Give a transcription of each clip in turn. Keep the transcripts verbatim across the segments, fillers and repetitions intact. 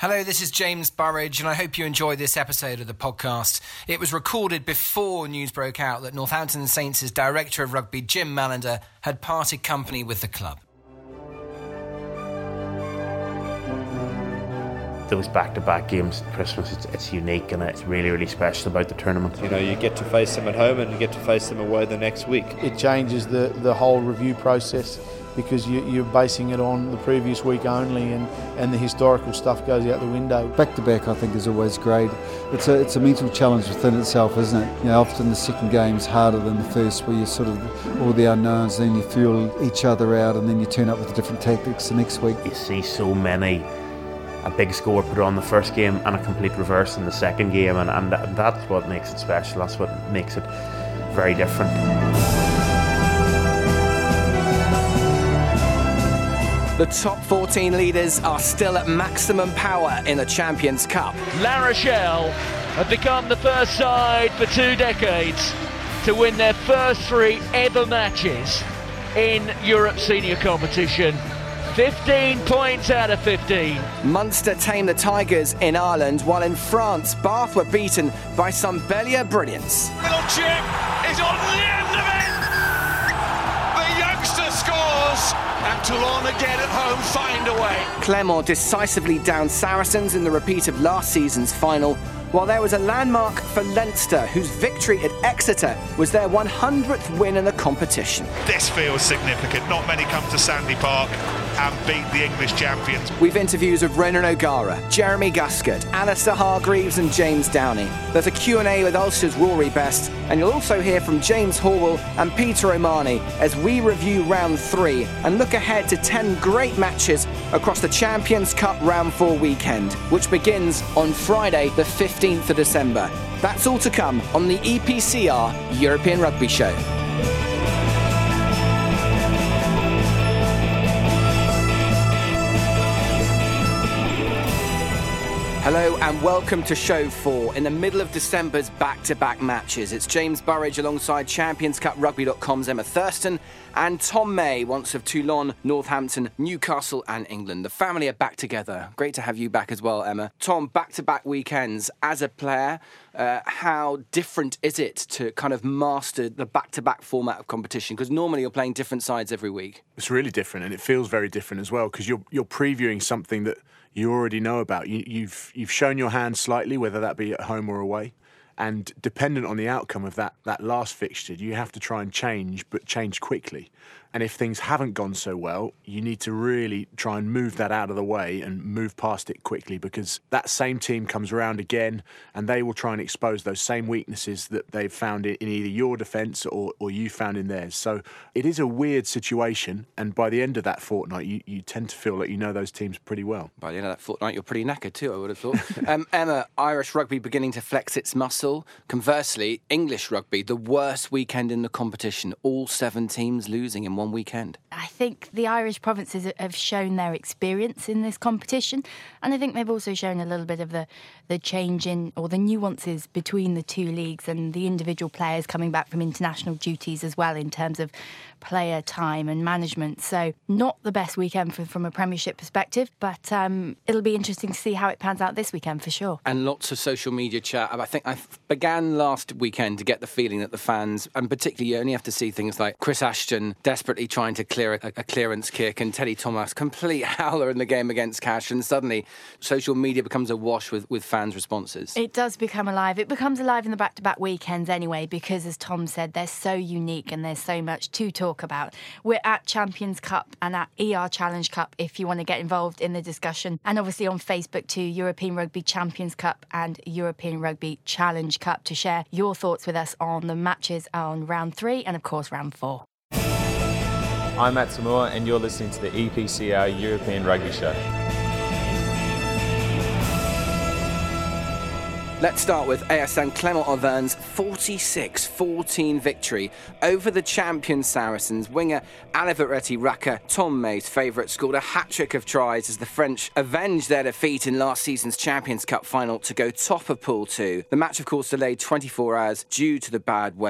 Hello, this is James Burridge, and I hope you enjoy this episode of the podcast. It was recorded before news broke out that Northampton Saints' Director of Rugby, Jim Mallender, had parted company with the club. Those back-to-back games at Christmas, it's, it's unique and it's really, really special about the tournament. You know, you get to face them at home and you get to face them away the next week. It changes the, the whole review process because you, you're basing it on the previous week only, and, and the historical stuff goes out the window. Back-to-back, I think, is always great. It's a it's a mental challenge within itself, isn't it? You know, often the second game's harder than the first, where you sort of all the unknowns, then you feel each other out, and then you turn up with different tactics the next week. You see so many, a big score put on the first game and a complete reverse in the second game, and, and that, that's what makes it special. That's what makes it very different. The top fourteen leaders are still at maximum power in the Champions Cup. La Rochelle have become the first side for two decades to win their first three ever matches in Europe senior competition. fifteen points out of fifteen. Munster tamed the Tigers in Ireland, while in France, Bath were beaten by some Bellier brilliance. Little chip is on the end of it. The youngster scores, and Toulon again at home find a way. Clermont decisively downed Saracens in the repeat of last season's final, while there was a landmark for Leinster, whose victory at Exeter was their one hundredth win in the competition. This feels significant. Not many come to Sandy Park and beat the English champions. We've interviews of Ronan O'Gara, Jeremy Guscott, Alistair Hargreaves and James Downey. There's a Q and A with Ulster's Rory Best, and you'll also hear from James Horwell and Peter O'Mahony as we review round three and look ahead to ten great matches across the Champions Cup round four weekend, which begins on Friday the fifteenth of December. That's all to come on the E P C R European Rugby Show. Hello and welcome to Show four, in the middle of December's back-to-back matches. It's James Burridge alongside Champions Cup Rugby dot com's Emma Thurston and Tom May, once of Toulon, Northampton, Newcastle and England. The family are back together. Great to have you back as well, Emma. Tom, back-to-back weekends. As a player, uh, how different is it to kind of master the back-to-back format of competition? Because normally you're playing different sides every week. It's really different, and it feels very different as well, because you're you're previewing something that you already know about. You, you've you've shown your hand slightly, whether that be at home or away, and dependent on the outcome of that that last fixture, you have to try and change, but change quickly. And if things haven't gone so well, you need to really try and move that out of the way and move past it quickly, because that same team comes around again and they will try and expose those same weaknesses that they've found in either your defence or, or you found in theirs. So it is a weird situation, and by the end of that fortnight, you, you tend to feel like you know those teams pretty well. By the end of that fortnight, you're pretty knackered too, I would have thought. um, Emma, Irish rugby beginning to flex its muscle. Conversely, English rugby, the worst weekend in the competition. All seven teams losing in one weekend. I think the Irish provinces have shown their experience in this competition, and I think they've also shown a little bit of the, the change in, or the nuances between the two leagues, and the individual players coming back from international duties as well in terms of player time and management. So not the best weekend for, from a Premiership perspective, but um, it'll be interesting to see how it pans out this weekend for sure. And lots of social media chat. I think I began last weekend to get the feeling that the fans, and particularly you only have to see things like Chris Ashton desperately trying to clear a, a clearance kick, and Teddy Thomas, complete howler in the game against Cash, and suddenly social media becomes awash with, with fans' responses. It does become alive. It becomes alive in the back-to-back weekends anyway, because as Tom said, they're so unique and there's so much to talk about. We're at Champions Cup and at E R Challenge Cup if you want to get involved in the discussion, and obviously on Facebook too, European Rugby Champions Cup and European Rugby Challenge Cup, to share your thoughts with us on the matches on round three and of course round four. I'm Matt Samua and you're listening to the E P C R European Rugby Show. Let's start with A S N Clermont Auvergne's forty-six fourteen victory over the champion Saracens. Winger Alivereti Raka, Tom May's favourite, scored a hat-trick of tries as the French avenged their defeat in last season's Champions Cup final to go top of Pool two. The match, of course, delayed twenty-four hours due to the bad weather.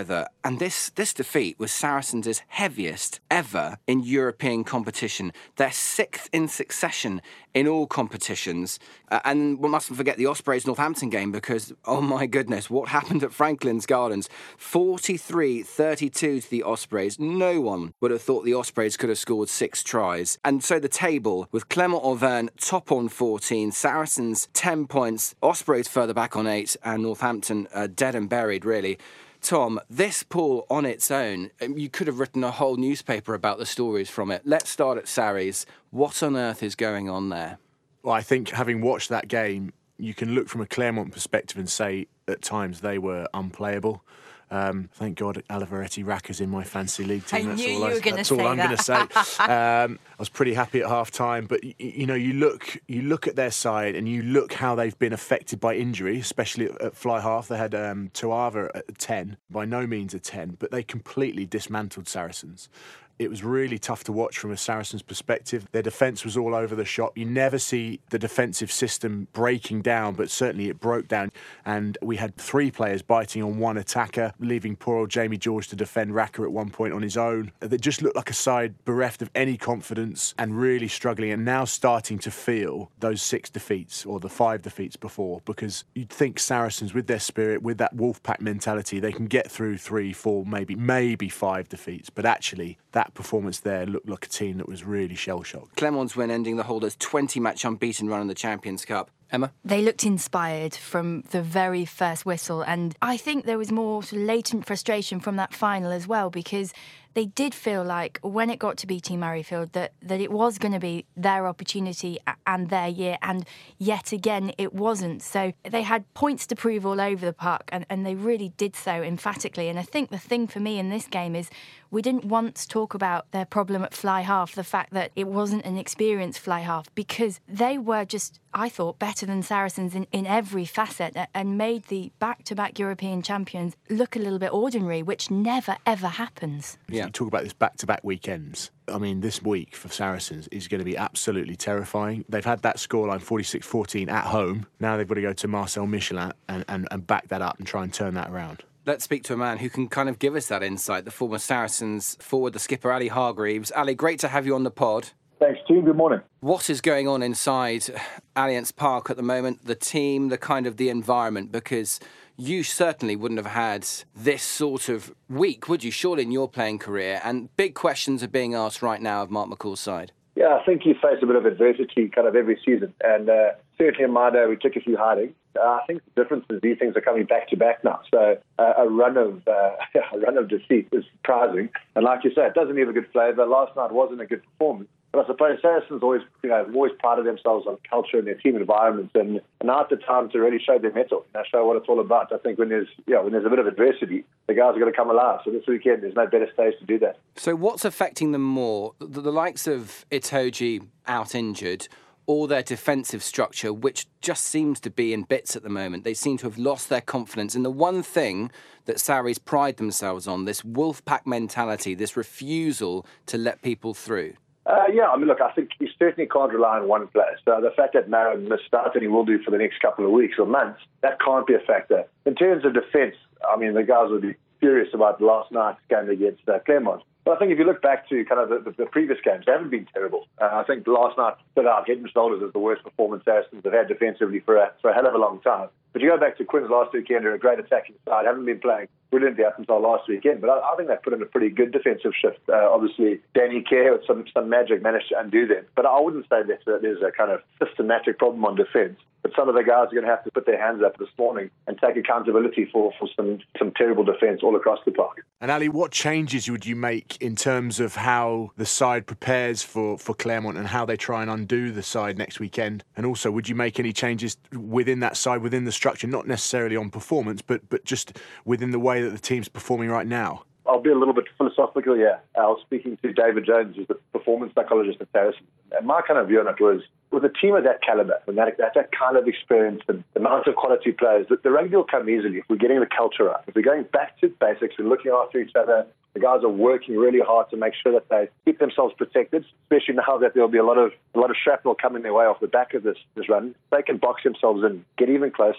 And this, this defeat was Saracens' heaviest ever in European competition. Their sixth in succession in all competitions. Uh, and we mustn't forget the Ospreys-Northampton game because, oh my goodness, what happened at Franklin's Gardens? forty-three thirty-two to the Ospreys. No one would have thought the Ospreys could have scored six tries. And so the table, with Clermont Auvergne top on fourteen, Saracens ten points, Ospreys further back on eight, and Northampton uh, dead and buried, really. Tom, this pool on its own, you could have written a whole newspaper about the stories from it. Let's start at Sarries. What on earth is going on there? Well, I think having watched that game, you can look from a Clermont perspective and say at times they were unplayable. Um, thank God Aliveretti Racker's in my fancy league team. I That's knew all, you were gonna that's all say I'm going to say. that. Um, I was pretty happy at half time, but y- you know, you look you look at their side and you look how they've been affected by injury, especially at, at fly half. They had um, Tuava at ten, by no means a ten, but they completely dismantled Saracens. It was really tough to watch from a Saracens perspective. Their defence was all over the shop. You never see the defensive system breaking down, but certainly it broke down. And we had three players biting on one attacker, leaving poor old Jamie George to defend Racker at one point on his own. They just looked like a side bereft of any confidence and really struggling, and now starting to feel those six defeats or the five defeats before, because you'd think Saracens, with their spirit, with that Wolfpack mentality, they can get through three, four, maybe, maybe five defeats. But actually, that performance there looked like a team that was really shell-shocked. Clermont's win ending the Holders' twenty-match unbeaten run in the Champions Cup. Emma? They looked inspired from the very first whistle, and I think there was more sort of latent frustration from that final as well, because they did feel like when it got to B T Murrayfield that, that it was going to be their opportunity and their year, and yet again it wasn't. So they had points to prove all over the park, and, and they really did so emphatically. And I think the thing for me in this game is we didn't once talk about their problem at fly half, the fact that it wasn't an experienced fly half, because they were just, I thought, better than Saracens in, in every facet and made the back-to-back European champions look a little bit ordinary, which never, ever happens. Yeah. You talk about this back-to-back weekends. I mean, this week for Saracens is going to be absolutely terrifying. They've had that scoreline forty-six fourteen at home. Now they've got to go to Marcel Michelin and, and, and back that up and try and turn that around. Let's speak to a man who can kind of give us that insight, the former Saracens forward, the skipper, Ali Hargreaves. Ali, great to have you on the pod. Thanks, team. Good morning. What is going on inside Allianz Park at the moment, the team, the kind of the environment? Because you certainly wouldn't have had this sort of week, would you, surely, in your playing career? And big questions are being asked right now of Mark McCall's side. Yeah, I think you face a bit of adversity kind of every season. And uh, certainly in my day, we took a few hidings. Uh, I think the difference is these things are coming back to back now. So uh, a run of uh, a run of defeat is surprising. And like you say, it doesn't leave a good flavour. Last night wasn't a good performance. But I suppose Saracens always, you know, always prided themselves on culture and their team environments, and, and now's the time to really show their mettle, you know, show what it's all about. I think when there's, you know, when there's a bit of adversity, the guys are going to come alive. So this weekend, there's no better stage to do that. So what's affecting them more? The, the likes of Itoje out injured, or their defensive structure, which just seems to be in bits at the moment. They seem to have lost their confidence in the one thing that Sarries pride themselves on, this Wolfpack mentality, this refusal to let people through. Uh, yeah, I mean, look, I think you certainly can't rely on one player. So the fact that Marin missed out and he will do for the next couple of weeks or months, that can't be a factor. In terms of defence, I mean, the guys will be furious about last night's game against uh, Clermont. But I think if you look back to kind of the, the, the previous games, they haven't been terrible. Uh, I think last night stood out head and shoulders as the worst performance Saracens have had defensively for a, for a hell of a long time. But you go back to Quinn's last weekend, they're a great attacking side, haven't been playing brilliantly up until last weekend. But I, I think they put in a pretty good defensive shift. Uh, obviously, Danny Kerr with some, some magic managed to undo them. But I wouldn't say that there's a kind of systematic problem on defence. But some of the guys are going to have to put their hands up this morning and take accountability for, for some, some terrible defence all across the park. And Ali, what changes would you make in terms of how the side prepares for, for Clermont and how they try and undo the side next weekend? And also, would you make any changes within that side, within the structure, not necessarily on performance, but, but just within the way that the team's performing right now? I'll be a little bit philosophical here. I was speaking to David Jones, who's the performance psychologist at Saracens. And my kind of view on it was, with a team of that calibre, with that, that, that kind of experience, the, the amount of quality players, the, the rugby will come easily if we're getting the culture right. If we're going back to basics, we're looking after each other, the guys are working really hard to make sure that they keep themselves protected, especially now that there'll be a lot of a lot of shrapnel coming their way off the back of this, this run. They can box themselves in, get even closer.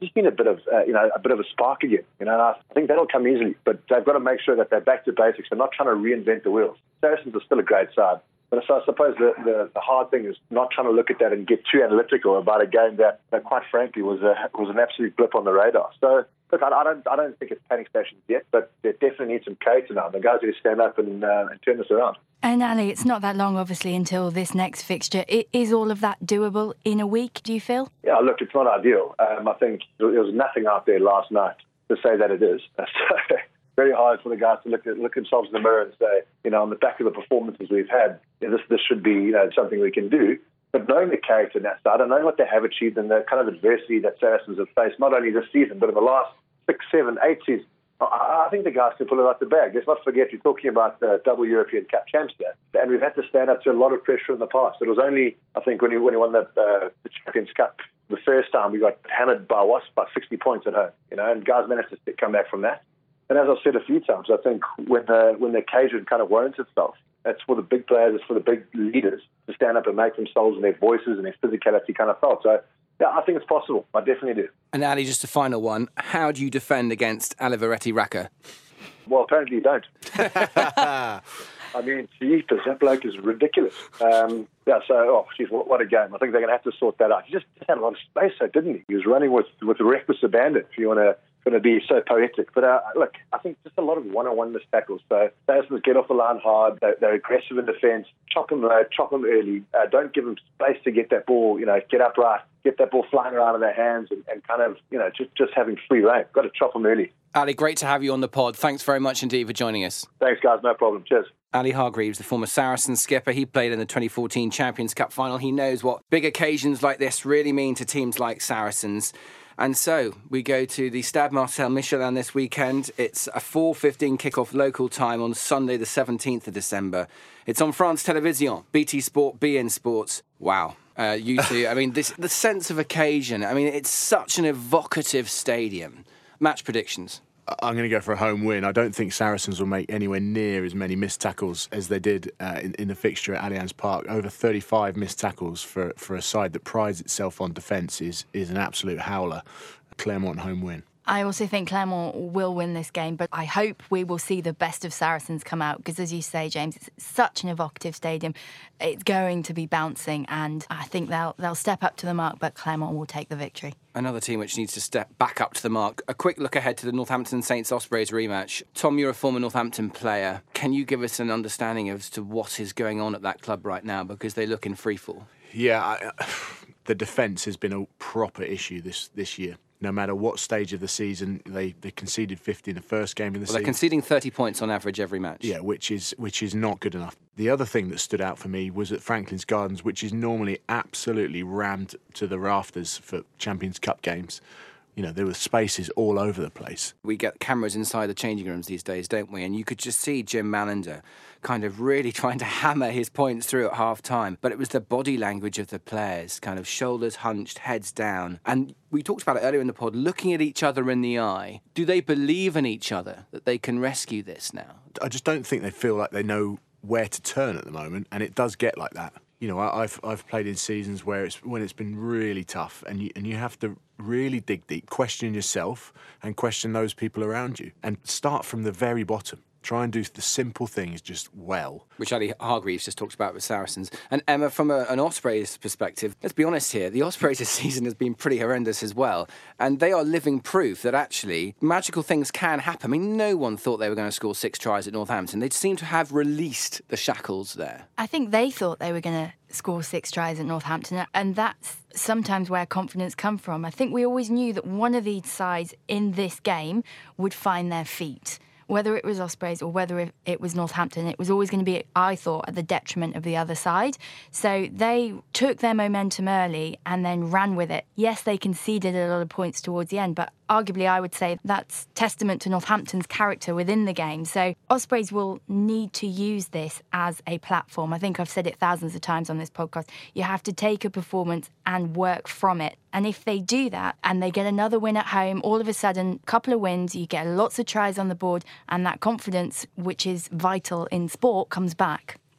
just been a bit of, uh, you know, a bit of a spark again. You know, I think that'll come easily, but they've got to make sure that they're back to basics. They're not trying to reinvent the wheels. Saracens are still a great side. But so I suppose the, the, the hard thing is not trying to look at that and get too analytical about a game that, that quite frankly, was a, was an absolute blip on the radar. So, look, I, I don't I don't think it's panic stations yet, but they definitely need some character now. The guys need to stand up and, uh, and turn this around. And Ali, it's not that long, obviously, until this next fixture. I, is all of that doable in a week, do you feel? Yeah, look, it's not ideal. Um, I think there was nothing out there last night to say that it is. So, very hard for the guys to look at look themselves in the mirror and say, you know, on the back of the performances we've had, you know, this this should be, you know, something we can do. But knowing the character in that side, and knowing what they have achieved and the kind of adversity that Saracens have faced, not only this season, but in the last six, seven, eight seasons, I, I think the guys can pull it out the bag. Let's not forget, we're talking about the double European Cup champs there, and we've had to stand up to a lot of pressure in the past. It was only, I think, when he, when he won the, uh, the Champions Cup the first time, we got hammered by Wasps by sixty points at home, you know, and guys managed to come back from that. And as I've said a few times, I think when the, when the occasion kind of warrants itself, it's for the big players, it's for the big leaders to stand up and make themselves and their voices and their physicality kind of felt. So, yeah, I think it's possible. I definitely do. And Ali, just a final one. How do you defend against Alivereti Raka? Well, apparently you don't. I mean, jeepers, that bloke is ridiculous. Um, yeah, so, oh, geez, what, what a game. I think they're going to have to sort that out. He just had a lot of space, so didn't he? He was running with, with reckless abandon, if you want to going to be so poetic. But uh, look, I think just a lot of one-on-one missed tackles. So Saracens get off the line hard. They're, they're aggressive in defence. Chop them low, chop them early. Uh, don't give them space to get that ball, you know, get upright, get that ball flying around in their hands and, and kind of, you know, just, just having free rein. Got to chop them early. Ali, great to have you on the pod. Thanks very much indeed for joining us. Thanks, guys. No problem. Cheers. Ali Hargreaves, the former Saracens skipper, he played in the twenty fourteen Champions Cup final. He knows what big occasions like this really mean to teams like Saracens. And so we go to the Stade Marcel Michelin this weekend. It's a four fifteen kickoff local time on Sunday the seventeenth of December. It's on France Télévisions, B T Sport, B N Sports. Wow. Uh, you two, I mean, this the sense of occasion. I mean, it's such an evocative stadium. Match predictions. I'm going to go for a home win. I don't think Saracens will make anywhere near as many missed tackles as they did uh, in, in the fixture at Allianz Park. Over thirty-five missed tackles for, for a side that prides itself on defence is, is an absolute howler. Clermont home win. I also think Clermont will win this game, but I hope we will see the best of Saracens come out because, as you say, James, it's such an evocative stadium. It's going to be bouncing, and I think they'll they'll step up to the mark, but Clermont will take the victory. Another team which needs to step back up to the mark. A quick look ahead to the Northampton Saints Ospreys rematch. Tom, you're a former Northampton player. Can you give us an understanding as to what is going on at that club right now? Because they look in freefall. Yeah, I, the defence has been a proper issue this, this year. No matter what stage of the season, they, they conceded fifty in the first game of the well, season. They're conceding thirty points on average every match. Yeah, which is which is not good enough. The other thing that stood out for me was at Franklin's Gardens, which is normally absolutely rammed to the rafters for Champions Cup games. You know, there were spaces all over the place. We get cameras inside the changing rooms these days, don't we? And you could just see Jim Mallender kind of really trying to hammer his points through at half-time. But it was the body language of the players, kind of shoulders hunched, heads down. And we talked about it earlier in the pod, looking at each other in the eye. Do they believe in each other that they can rescue this now? I just don't think they feel like they know where to turn at the moment, and it does get like that. You know, I've I've played in seasons where it's when it's been really tough, and you and you have to really dig deep, question yourself, and question those people around you, and start from the very bottom. Try and do the simple things just well. Which Ali Hargreaves just talked about with Saracens. And Emma, from a, an Ospreys perspective, let's be honest here, the Ospreys this season has been pretty horrendous as well. And they are living proof that actually magical things can happen. I mean, no one thought they were going to score six tries at Northampton. They seem to have released the shackles there. I think they thought they were going to score six tries at Northampton, and that's sometimes where confidence comes from. I think we always knew that one of these sides in this game would find their feet. Whether it was Ospreys or whether it was Northampton, it was always going to be, I thought, at the detriment of the other side. So they took their momentum early and then ran with it. Yes, they conceded a lot of points towards the end, but arguably I would say that's testament to Northampton's character within the game. So Ospreys will need to use this as a platform. I think I've said it thousands of times on this podcast. You have to take a performance and work from it. And if they do that and they get another win at home, all of a sudden, a couple of wins, you get lots of tries on the board, and that confidence, which is vital in sport, comes back.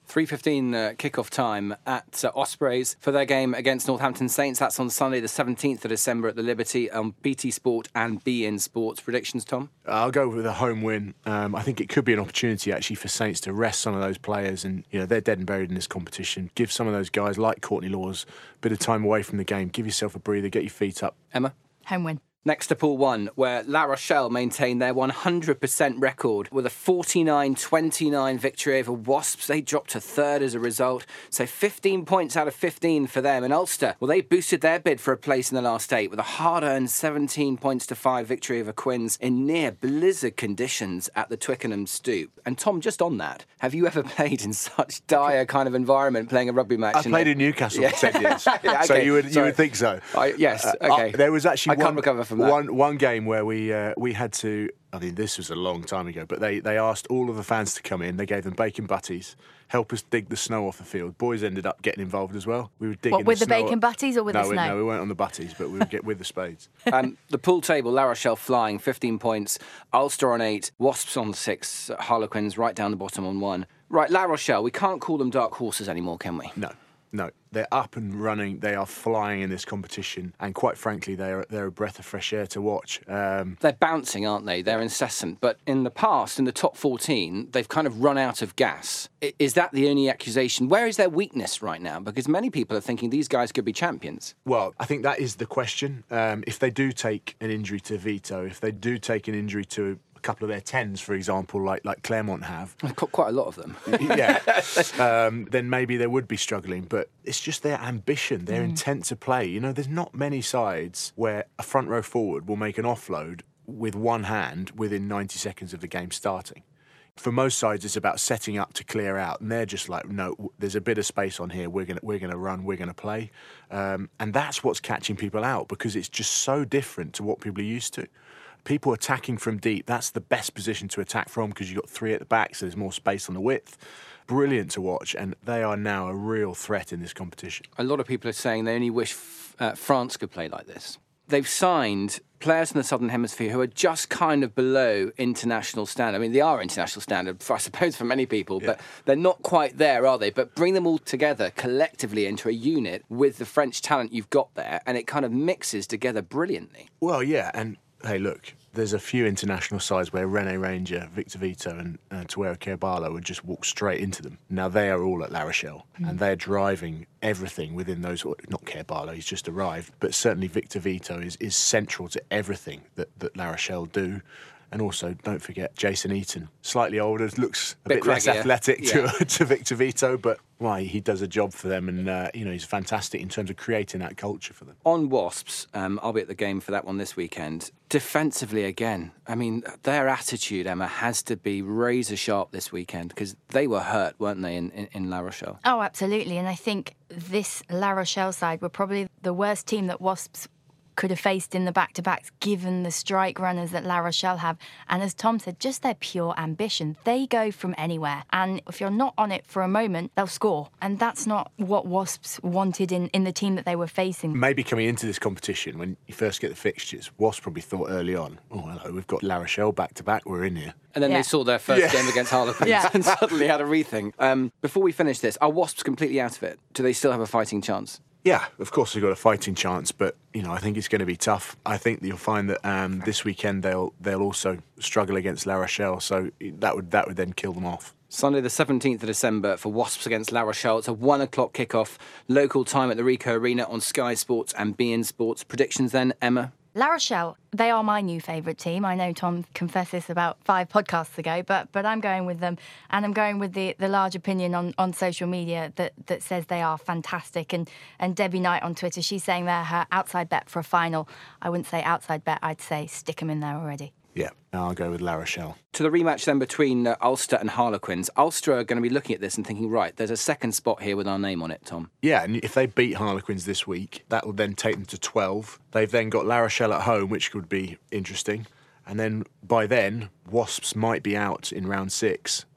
three fifteen uh, kick-off time at uh, Ospreys for their game against Northampton Saints. That's on Sunday the seventeenth of December at the Liberty on B T Sport and B N Sports. Predictions, Tom? I'll go with a home win. Um, I think it could be an opportunity actually for Saints to rest some of those players, and you know they're dead and buried in this competition. Give some of those guys like Courtney Lawes a bit of time away from the game. Give yourself a breather, get your feet up. Emma? Home win. Next to Pool one, where La Rochelle maintained their one hundred percent record with a forty-nine twenty-nine victory over Wasps. They dropped to third as a result, so fifteen points out of fifteen for them. And Ulster, well, they boosted their bid for a place in the last eight with a hard-earned seventeen points to five victory over Quins in near blizzard conditions at the Twickenham Stoop. And Tom, just on that, have you ever played in such dire kind of environment playing a rugby match? I played in Newcastle yeah. for ten years, yeah, okay. so you would, you would think so. I, yes, okay. Uh, there was actually I one, can't recover from that. One, one game where we uh, we had to, I mean, this was a long time ago, but they, they asked all of the fans to come in. They gave them bacon butties, help us dig the snow off the field. Boys ended up getting involved as well. We were digging What, with the, the snow bacon butties or with no, the we, snow? No, we weren't on the butties, but we would get with the spades. Um, the pool table, La Rochelle flying, fifteen points. Ulster on eight, Wasps on six, Harlequins right down the bottom on one. Right, La Rochelle, we can't call them dark horses anymore, can we? No. No, they're up and running. They are flying in this competition, and quite frankly, they're they're a breath of fresh air to watch. Um, they're bouncing, aren't they? They're incessant. But in the past, in the top fourteen, they've kind of run out of gas. Is that the only accusation? Where is their weakness right now? Because many people are thinking these guys could be champions. Well, I think that is the question. Um, if they do take an injury to Vito, if they do take an injury to a couple of their tens, for example, like like Claremont have. I've got quite a lot of them. yeah. Um, then maybe they would be struggling. But it's just their ambition, their mm. intent to play. You know, there's not many sides where a front row forward will make an offload with one hand within ninety seconds of the game starting. For most sides, it's about setting up to clear out, and they're just like, no, there's a bit of space on here. We're gonna, we're gonna run. We're gonna play, um, and that's what's catching people out because it's just so different to what people are used to. People attacking from deep, that's the best position to attack from because you've got three at the back, so there's more space on the width. Brilliant to watch, and they are now a real threat in this competition. A lot of people are saying they only wish f- uh, France could play like this. They've signed players in the Southern Hemisphere who are just kind of below international standard. I mean, they are international standard, for, I suppose, for many people, yeah. but they're not quite there, are they? But bring them all together collectively into a unit with the French talent you've got there, and it kind of mixes together brilliantly. Well, yeah, and hey, look, there's a few international sides where René Ranger, Victor Vito and uh, Tuero Kerbalo would just walk straight into them. Now, they are all at La Rochelle, mm. and they're driving everything within those... Not Kerbalo, he's just arrived, but certainly Victor Vito is, is central to everything that, that La Rochelle do. And also, don't forget, Jason Eaton, slightly older, looks a bit, bit less athletic yeah. to, to Victor Vito, but why, he does a job for them, and uh, you know he's fantastic in terms of creating that culture for them. On Wasps, um, I'll be at the game for that one this weekend. Defensively, again, I mean, their attitude, Emma, has to be razor sharp this weekend because they were hurt, weren't they, in, in, in La Rochelle? Oh, absolutely, and I think this La Rochelle side were probably the worst team that Wasps could have faced in the back-to-backs given the strike runners that La Rochelle have. And as Tom said, just their pure ambition. They go from anywhere. And if you're not on it for a moment, they'll score. And that's not what Wasps wanted in, in the team that they were facing. Maybe coming into this competition, when you first get the fixtures, Wasps probably thought early on, oh, hello, we've got La Rochelle back-to-back, we're in here. And then yeah. they saw their first yeah. game against Harlequins yeah. and suddenly had a rethink. Um, before we finish this, are Wasps completely out of it? Do they still have a fighting chance? Yeah, of course they've got a fighting chance, but you know I think it's going to be tough. I think that you'll find that um, this weekend they'll they'll also struggle against La Rochelle, so that would that would then kill them off. Sunday the seventeenth of December for Wasps against La Rochelle. It's a one o'clock kickoff, local time at the Ricoh Arena on Sky Sports and B N Sports. Predictions then, Emma? La Rochelle, they are my new favourite team. I know Tom confessed this about five podcasts ago, but but I'm going with them, and I'm going with the, the large opinion on, on social media that, that says they are fantastic. And, and Debbie Knight on Twitter, she's saying they're her outside bet for a final. I wouldn't say outside bet, I'd say stick them in there already. Yeah, I'll go with La Rochelle. To the rematch then between uh, Ulster and Harlequins. Ulster are going to be looking at this and thinking, right, there's a second spot here with our name on it, Tom. Yeah, and if they beat Harlequins this week, that will then take them to twelve. They've then got La Rochelle at home, which could be interesting. And then by then, Wasps might be out in round six.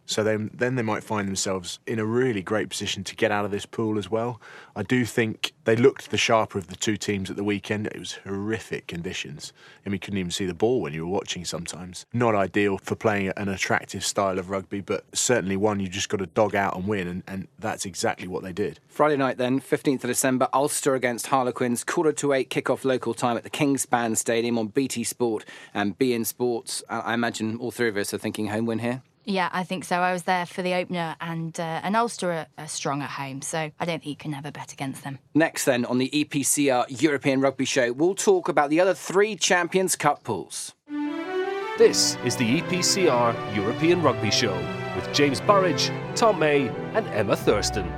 So then, then they might find themselves in a really great position to get out of this pool as well. I do think they looked the sharper of the two teams at the weekend. It was horrific conditions. I mean, you couldn't even see the ball when you were watching sometimes. Not ideal for playing an attractive style of rugby, but certainly one you just got to dog out and win, and, and that's exactly what they did. Friday night then, fifteenth of December, Ulster against Harlequins, quarter to eight kick-off local time at the Kingspan Stadium on B T Sport and B N Sports. I imagine all three of us are thinking home win here. Yeah, I think so. I was there for the opener, and uh, and Ulster are, are strong at home, so I don't think you can have a bet against them. Next then, on the E P C R European Rugby Show, we'll talk about the other three Champions Cup pools. This is the E P C R European Rugby Show with James Burridge, Tom May and Emma Thurston.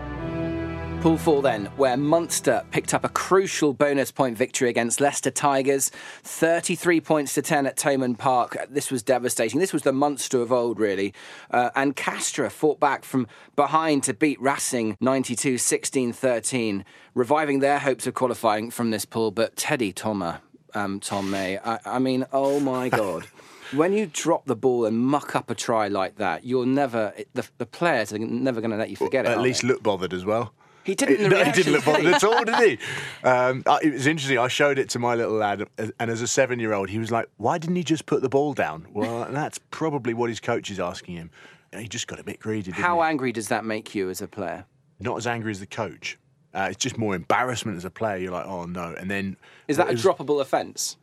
Pool four then, where Munster picked up a crucial bonus point victory against Leicester Tigers, thirty-three points to ten at Thomond Park. This was devastating. This was the Munster of old, really. Uh, and Castres fought back from behind to beat Racing ninety-two sixteen thirteen, reviving their hopes of qualifying from this pool. But Teddy Thomas, um, Tom May, I, I mean, oh my God. When you drop the ball and muck up a try like that, you're never, the, the players are never going to let you forget well, it. At least they? look bothered as well. He didn't. No, he didn't look bothered at all, did he? Um, it was interesting. I showed it to my little lad, and as a seven-year-old, he was like, "Why didn't he just put the ball down?" Well, that's probably what his coach is asking him. He just got a bit greedy. Didn't How he? angry does that make you as a player? Not as angry as the coach. Uh, it's just more embarrassment as a player. You're like, "Oh no!" And then is that a was, droppable offence?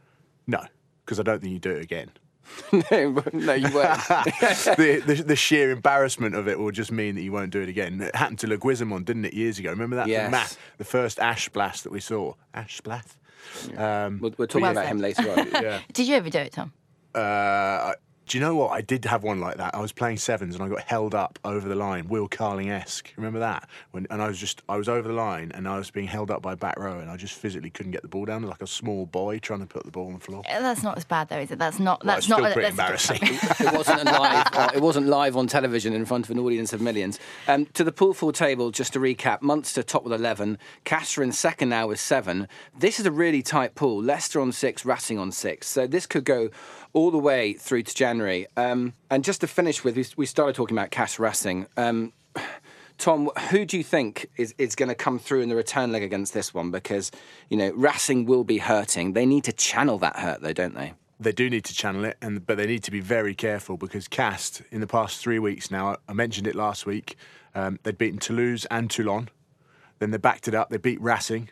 No, because I don't think you do it again. no, no, you won't. the, the, the sheer embarrassment of it will just mean that you won't do it again. It happened to Leguizamon, didn't it, years ago? Remember that? Yes. The, math, the first ash blast that we saw. Ash splath? Yeah. Um, we'll, we'll talk about him later on. Yeah. Did you ever do it, Tom? Uh, do you know what? I did have one like that. I was playing sevens and I got held up over the line, Will Carling-esque. Remember that? When, and I was just, I was over the line and I was being held up by back row and I just physically couldn't get the ball down, like a small boy trying to put the ball on the floor. That's not as bad though, is it? That's not. Well, That's it's not. still pretty that's embarrassing. It wasn't live. Uh, it wasn't live on television in front of an audience of millions. Um, to the pool four table, just to recap: Munster top with eleven, Castres in second now with seven. This is a really tight pool. Leicester on six, Racing on six. So this could go all the way through to January. Um, and just to finish with, we, we started talking about Castres Racing. Um, Tom, who do you think is, is going to come through in the return leg against this one? Because, you know, Racing will be hurting. They need to channel that hurt, though, don't they? They do need to channel it, and but they need to be very careful because Castres, in the past three weeks now, I mentioned it last week, um, they'd beaten Toulouse and Toulon. Then they backed it up. They beat Racing.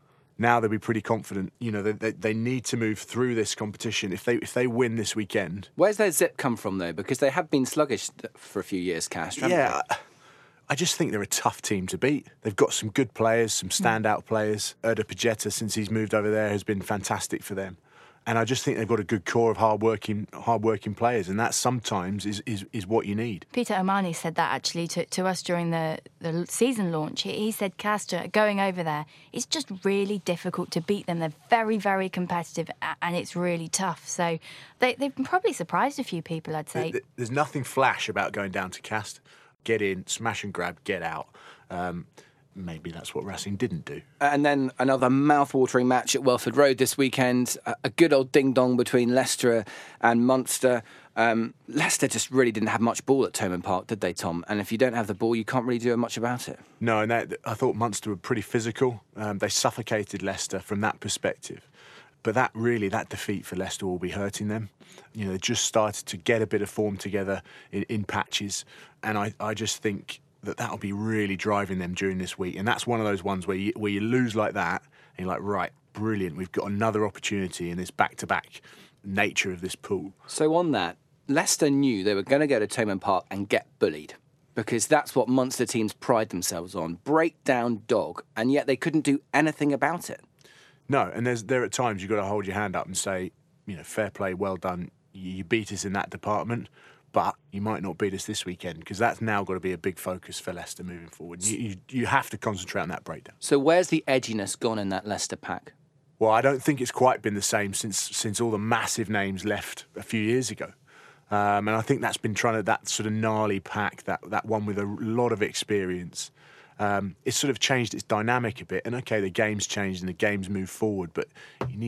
Now they'll be pretty confident. You know, they, they they need to move through this competition. If they if they win this weekend, where's their zip come from though? Because they have been sluggish for a few years, Castres. Yeah, I, I just think they're a tough team to beat. They've got some good players, some standout players. Erda Pajetta, since he's moved over there, has been fantastic for them. And I just think they've got a good core of hard-working, hard-working players, and that sometimes is, is, is what you need. Peter O'Mahony said that actually to, to us during the, the season launch. He, he said Castres, going over there, it's just really difficult to beat them. They're very, very competitive, and it's really tough. So they, they've probably surprised a few people, I'd say. There's nothing flash about going down to Castres. Get in, smash and grab, get out. Um, Maybe that's what Racing didn't do. And then another mouth-watering match at Welford Road this weekend. A good old ding-dong between Leicester and Munster. Um, Leicester just really didn't have much ball at Thomond Park, did they, Tom? And if you don't have the ball, you can't really do much about it. No, and that, I thought Munster were pretty physical. Um, they suffocated Leicester from that perspective. But that really, that defeat for Leicester will be hurting them. You know, they just started to get a bit of form together in, in patches. And I, I just think that that'll be really driving them during this week. And that's one of those ones where you, where you lose like that and you're like, right, brilliant, we've got another opportunity in this back-to-back nature of this pool. So on that, Leicester knew they were going to go to Thomond Park and get bullied because that's what Munster teams pride themselves on, break-down dog, and yet they couldn't do anything about it. No, and there's there are times you've got to hold your hand up and say, you know, fair play, well done, you beat us in that department. But you might not beat us this weekend because that's now got to be a big focus for Leicester moving forward. You, you, you have to concentrate on that breakdown. So where's the edginess gone in that Leicester pack? Well, I don't think it's quite been the same since since all the massive names left a few years ago. Um, and I think that's been trying to, that sort of gnarly pack, that, that one with a lot of experience. Um, it's sort of changed its dynamic a bit. And OK, the game's changed and the game's moved forward, but you need that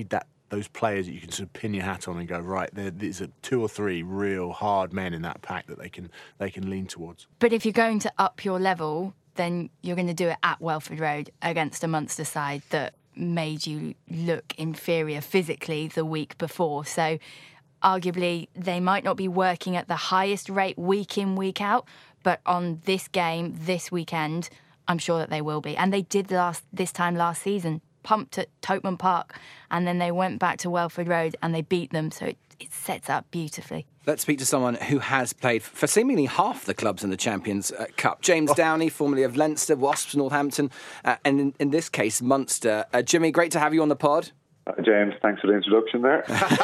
those players that you can sort of pin your hat on and go, right, these are two or three real hard men in that pack that they can they can lean towards. But if you're going to up your level, then you're going to do it at Welford Road against a Munster side that made you look inferior physically the week before. So arguably they might not be working at the highest rate week in, week out, but on this game, this weekend, I'm sure that they will be. And they did last this time last season. Pumped at Tottenham Park, and then they went back to Welford Road and they beat them, so it, it sets up beautifully. Let's speak to someone who has played for seemingly half the clubs in the Champions uh, Cup. James oh. Downey, formerly of Leinster, Wasps, Northampton, uh, and in, in this case, Munster. Uh, Jimmy, great to have you on the pod. Uh, James, thanks for the introduction there.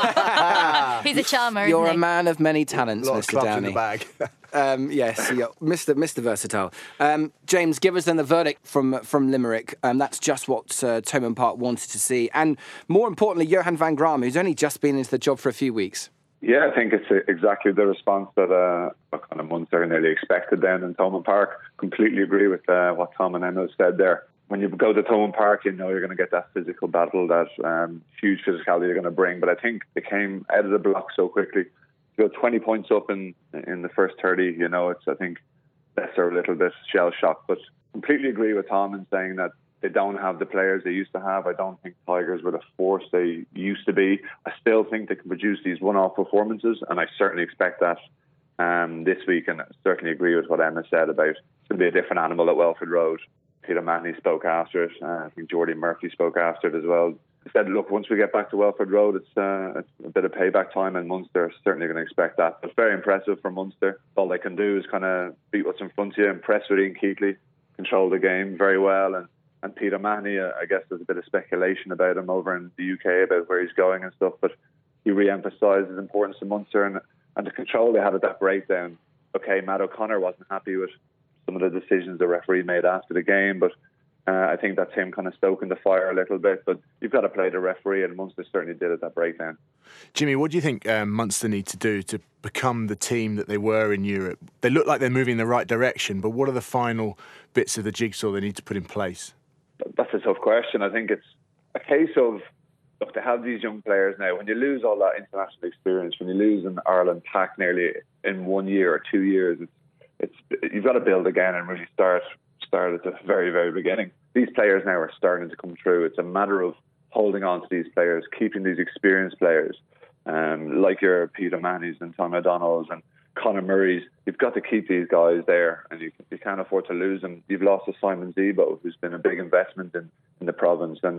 He's a charmer, You're isn't a he? man of many talents, Lot Mister of Downey. in the bag. Um, yes, yeah, Mister Mister Versatile. Um, James, give us then the verdict from from Limerick. Um, that's just what uh, Tottenham Park wanted to see. And more importantly, Johan van Graan, who's only just been into the job for a few weeks. Yeah, I think it's exactly the response that uh, kind of Munster nearly expected then in Thomond Park. Completely agree with uh, what Tom and Emma said there. When you go to Thomond Park, you know you're going to get that physical battle, that um, huge physicality you're going to bring. But I think they came out of the block so quickly. You go twenty points up in in the first thirty, you know, it's, I think, Leicester a little bit shell-shocked. But completely agree with Tom in saying that they don't have the players they used to have. I don't think Tigers were the force they used to be. I still think they can produce these one-off performances, and I certainly expect that um, this week. And I certainly agree with what Emma said about it's going to be a different animal at Welford Road. Peter Mahoney spoke after it. Uh, I think Geordie Murphy spoke after it as well. He said, look, once we get back to Welford Road, it's, uh, it's a bit of payback time, and Munster are certainly going to expect that. But very impressive for Munster. All they can do is kind of beat what's in front of you, impress with Ian Keatley, control the game very well. And, and Peter Mahoney, uh, I guess there's a bit of speculation about him over in the U K about where he's going and stuff, but he re-emphasised his importance to Munster and, and the control they had at that breakdown. Okay, Matt O'Connor wasn't happy with some of the decisions the referee made after the game, but Uh, I think that's him kind of stoking the fire a little bit, but you've got to play the referee, and Munster certainly did at that breakdown. Jimmy, what do you think um, Munster need to do to become the team that they were in Europe? They look like they're moving in the right direction, but what are the final bits of the jigsaw they need to put in place? That's a tough question. I think it's a case of, look, they have these young players now. When you lose all that international experience, when you lose an Ireland pack nearly in one year or two years, it's, it's you've got to build again and really start start at the very, very beginning. These players now are starting to come through. It's a matter of holding on to these players, keeping these experienced players, um, like your Peter Mahoney's and Tom O'Donnell's and Conor Murray's. You've got to keep these guys there, and you, you can't afford to lose them. You've lost to Simon Zebo, who's been a big investment in, in the province, and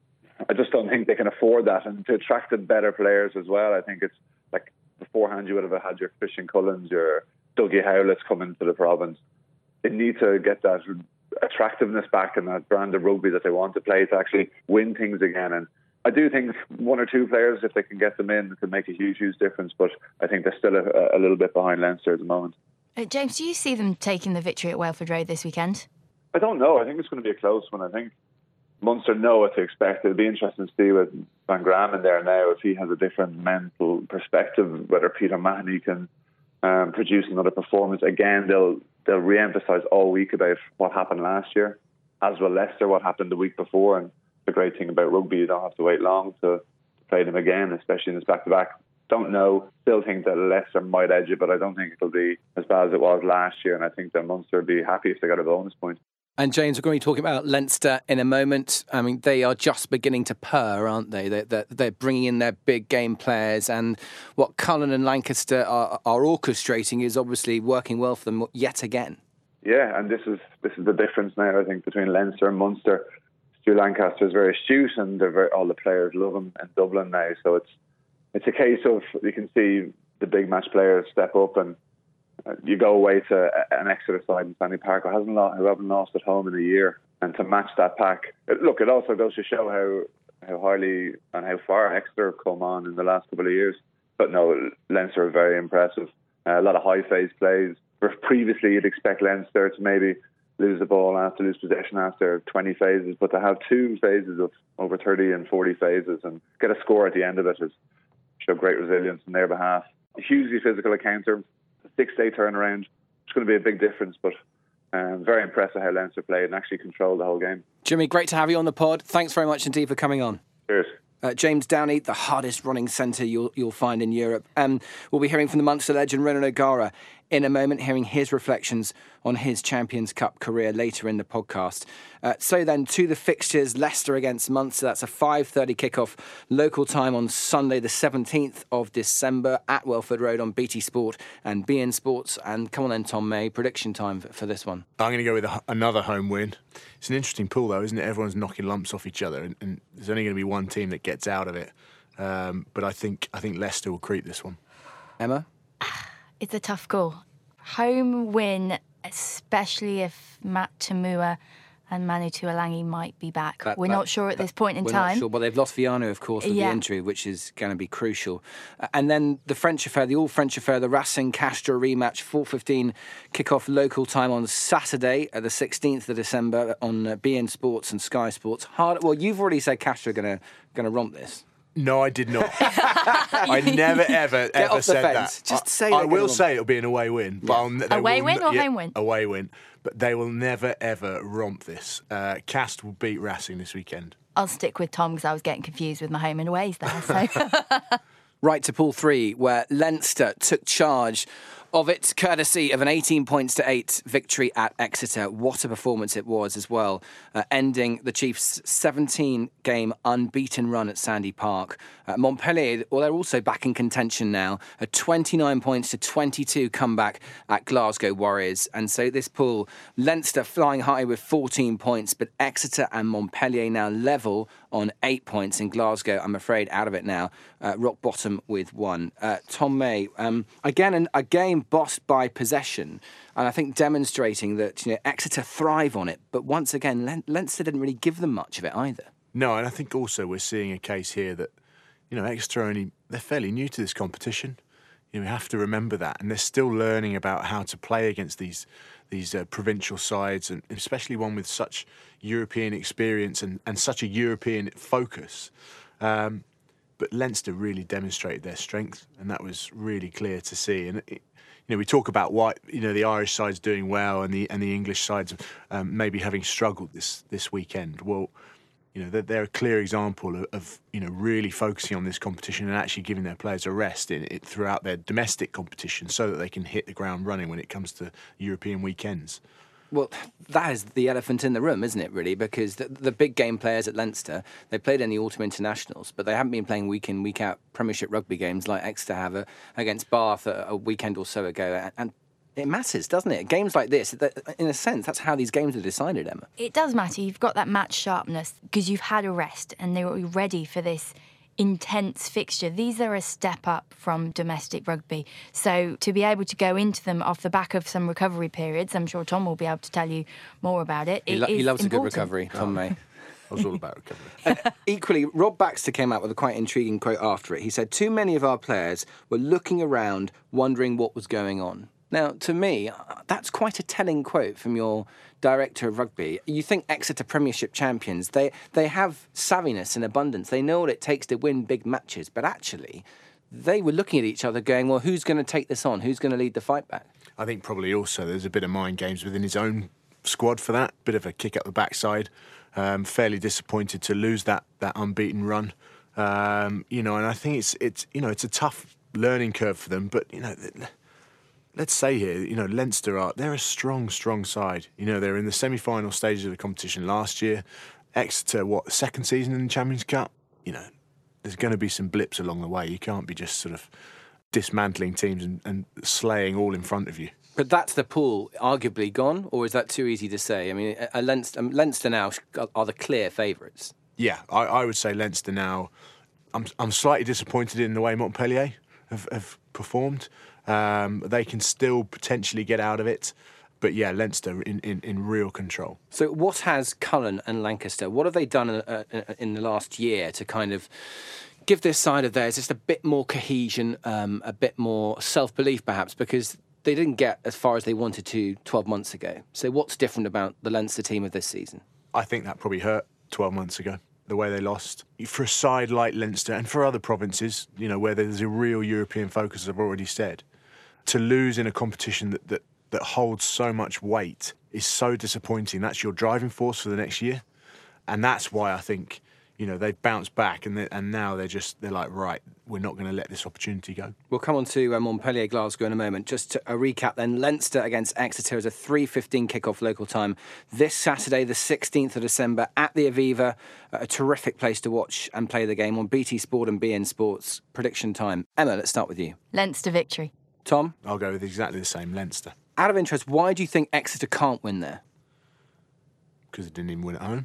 I just don't think they can afford that. And to attract the better players as well, I think it's like beforehand you would have had your Christian Cullens, your Dougie Howlett's coming to the province. They need to get that attractiveness back and that brand of rugby that they want to play to actually win things again. And I do think one or two players, if they can get them in, could make a huge, huge difference. But I think they're still a, a little bit behind Leinster at the moment. Uh, James, do you see them taking the victory at Welford Road this weekend? I don't know. I think it's going to be a close one. I think Munster know what to expect. It'll be interesting to see with Van Graan in there now, if he has a different mental perspective, whether Peter Mahoney can um, produce another performance. Again, they'll they'll re-emphasise all week about what happened last year, as will Leicester, what happened the week before. And the great thing about rugby, you don't have to wait long to play them again, especially in this back-to-back. Don't know. Still think that Leicester might edge it, but I don't think it'll be as bad as it was last year. And I think that Munster would be happy if they got a bonus point. And James, we're going to be talking about Leinster in a moment. I mean, they are just beginning to purr, aren't they? They're, they're, they're bringing in their big game players, and what Cullen and Lancaster are, are orchestrating is obviously working well for them yet again. Yeah, and this is this is the difference now, I think, between Leinster and Munster. Stu Lancaster is very astute, and they're very, all the players love him in Dublin now. So it's it's a case of you can see the big match players step up, and uh, you go away to an Exeter side in Stanley Park who hasn't lost, who haven't lost at home in a year, and to match that pack. Look, it also goes to show how how highly and how far Exeter have come on in the last couple of years. But no, Leinster are very impressive. Uh, a lot of high phase plays. Where previously you'd expect Leinster to maybe lose the ball after, lose possession after twenty phases, but to have two phases of over thirty and forty phases and get a score at the end of it is show great resilience on their behalf. A hugely physical encounter, a six-day turnaround. It's going to be a big difference, but um, very impressive how Leinster played and actually controlled the whole game. Jimmy, great to have you on the pod. Thanks very much indeed for coming on. Cheers. Uh, James Downey, the hardest running centre you'll, you'll find in Europe. Um, we'll be hearing from the Munster legend Ronan O'Gara in a moment, hearing his reflections on his Champions Cup career later in the podcast. Uh, so then, to the fixtures, Leicester against Munster. That's a five thirty kickoff local time on Sunday, the seventeenth of December at Welford Road on B T Sport and B N Sports. And come on then, Tom May, prediction time for, for this one. I'm going to go with a, another home win. It's an interesting pool, though, isn't it? Everyone's knocking lumps off each other, and, and there's only going to be one team that gets out of it. Um, but I think I think Leicester will creep this one. Emma? It's a tough goal. Home win, especially if Matt Tamua and Manu Tuolangi might be back. That, we're that, not sure at that, this point in we're time. We're not sure, but they've lost Viano, of course, with yeah. the injury, which is going to be crucial. Uh, and then the French affair, the all-French affair, the Racing Castres rematch, four fifteen kick-off local time on Saturday, uh, the sixteenth of December on uh, B N Sports and Sky Sports. Hard. Well, you've already said Castres are going to going to romp this. No, I did not. I never, ever, Get ever off the said fence. that. Just I, say I they're will gonna say it'll be an away win. But I'll, they away will, win or yeah, home win? Away win. But they will never, ever romp this. Uh, Cast will beat Racing this weekend. I'll stick with Tom because I was getting confused with my home and aways there. So. Right to pool three, where Leinster took charge of it, courtesy of an eighteen points to eight victory at Exeter. What a performance it was as well, uh, ending the Chiefs' seventeen-game unbeaten run at Sandy Park. Uh, Montpellier, well, they're also back in contention now, a twenty-nine points to twenty-two comeback at Glasgow Warriors. And so this pool, Leinster flying high with fourteen points, but Exeter and Montpellier now level on eight points. In Glasgow, I'm afraid, out of it now, uh, rock bottom with one. Uh, Tom May, um, again, an, a game bossed by possession, and I think demonstrating that, you know, Exeter thrive on it, but once again, Len- Leinster didn't really give them much of it either. No, and I think also we're seeing a case here that, you know, Exeter only, they're fairly new to this competition. You know, we have to remember that, and they're still learning about how to play against these these uh, provincial sides, and especially one with such European experience and, and such a European focus. Um, but Leinster really demonstrated their strength, and that was really clear to see. And it, you know, we talk about why, you know, the Irish side's doing well and the and the English side's um, maybe having struggled this this weekend. Well, you know, they're, they're a clear example of, of, you know, really focusing on this competition and actually giving their players a rest in it throughout their domestic competition so that they can hit the ground running when it comes to European weekends. Well, that is the elephant in the room, isn't it, really? Because the, the big game players at Leinster, they played in the autumn internationals, but they haven't been playing week in, week out Premiership rugby games like Exeter have a, against Bath a, a weekend or so ago. And, and it matters, doesn't it? Games like this, in a sense, that's how these games are decided, Emma. It does matter. You've got that match sharpness because you've had a rest and they were ready for this intense fixture. These are a step up from domestic rugby. So to be able to go into them off the back of some recovery periods, I'm sure Tom will be able to tell you more about it. He, it lo- he loves important. a good recovery, Tom May. I was all about recovery. uh, equally, Rob Baxter came out with a quite intriguing quote after it. He said, "Too many of our players were looking around, wondering what was going on." Now, to me, that's quite a telling quote from your director of rugby. You think Exeter Premiership champions, they, they have savviness and abundance. They know what it takes to win big matches. But actually, they were looking at each other going, well, who's going to take this on? Who's going to lead the fight back? I think probably also there's a bit of mind games within his own squad for that. Bit of a kick up the backside. Um, fairly disappointed to lose that that unbeaten run. Um, you know, and I think it's, it's, you know, it's a tough learning curve for them. But, you know... Let's say here, you know, Leinster are, they're a strong, strong side. You know, they're in the semi-final stages of the competition last year. Exeter, what, second season in the Champions Cup? You know, there's going to be some blips along the way. You can't be just sort of dismantling teams and, and slaying all in front of you. But that's the pool arguably gone, or is that too easy to say? I mean, a Leinster, Leinster now are the clear favourites. Yeah, I, I would say Leinster now. I'm, I'm slightly disappointed in the way Montpellier have, have performed. Um, they can still potentially get out of it. But yeah, Leinster in, in, in real control. So what has Cullen and Lancaster, what have they done uh, in the last year to kind of give this side of theirs just a bit more cohesion, um, a bit more self-belief perhaps, because they didn't get as far as they wanted to twelve months ago. So what's different about the Leinster team of this season? I think that probably hurt twelve months ago, the way they lost. For a side like Leinster and for other provinces, you know, where there's a real European focus, as I've already said, to lose in a competition that, that, that holds so much weight is so disappointing. That's your driving force for the next year. And that's why I think, you know, they've bounced back, and and now they're just they're like, right, we're not going to let this opportunity go. We'll come on to uh, Montpellier Glasgow in a moment. Just to, a recap then, Leinster against Exeter is a three fifteen kickoff local time this Saturday, the sixteenth of December at the Aviva. A terrific place to watch and play the game on B T Sport and B N Sports. Prediction time. Emma, let's start with you. Leinster victory. Tom? I'll go with exactly the same, Leinster. Out of interest, why do you think Exeter can't win there? Because they didn't even win at home.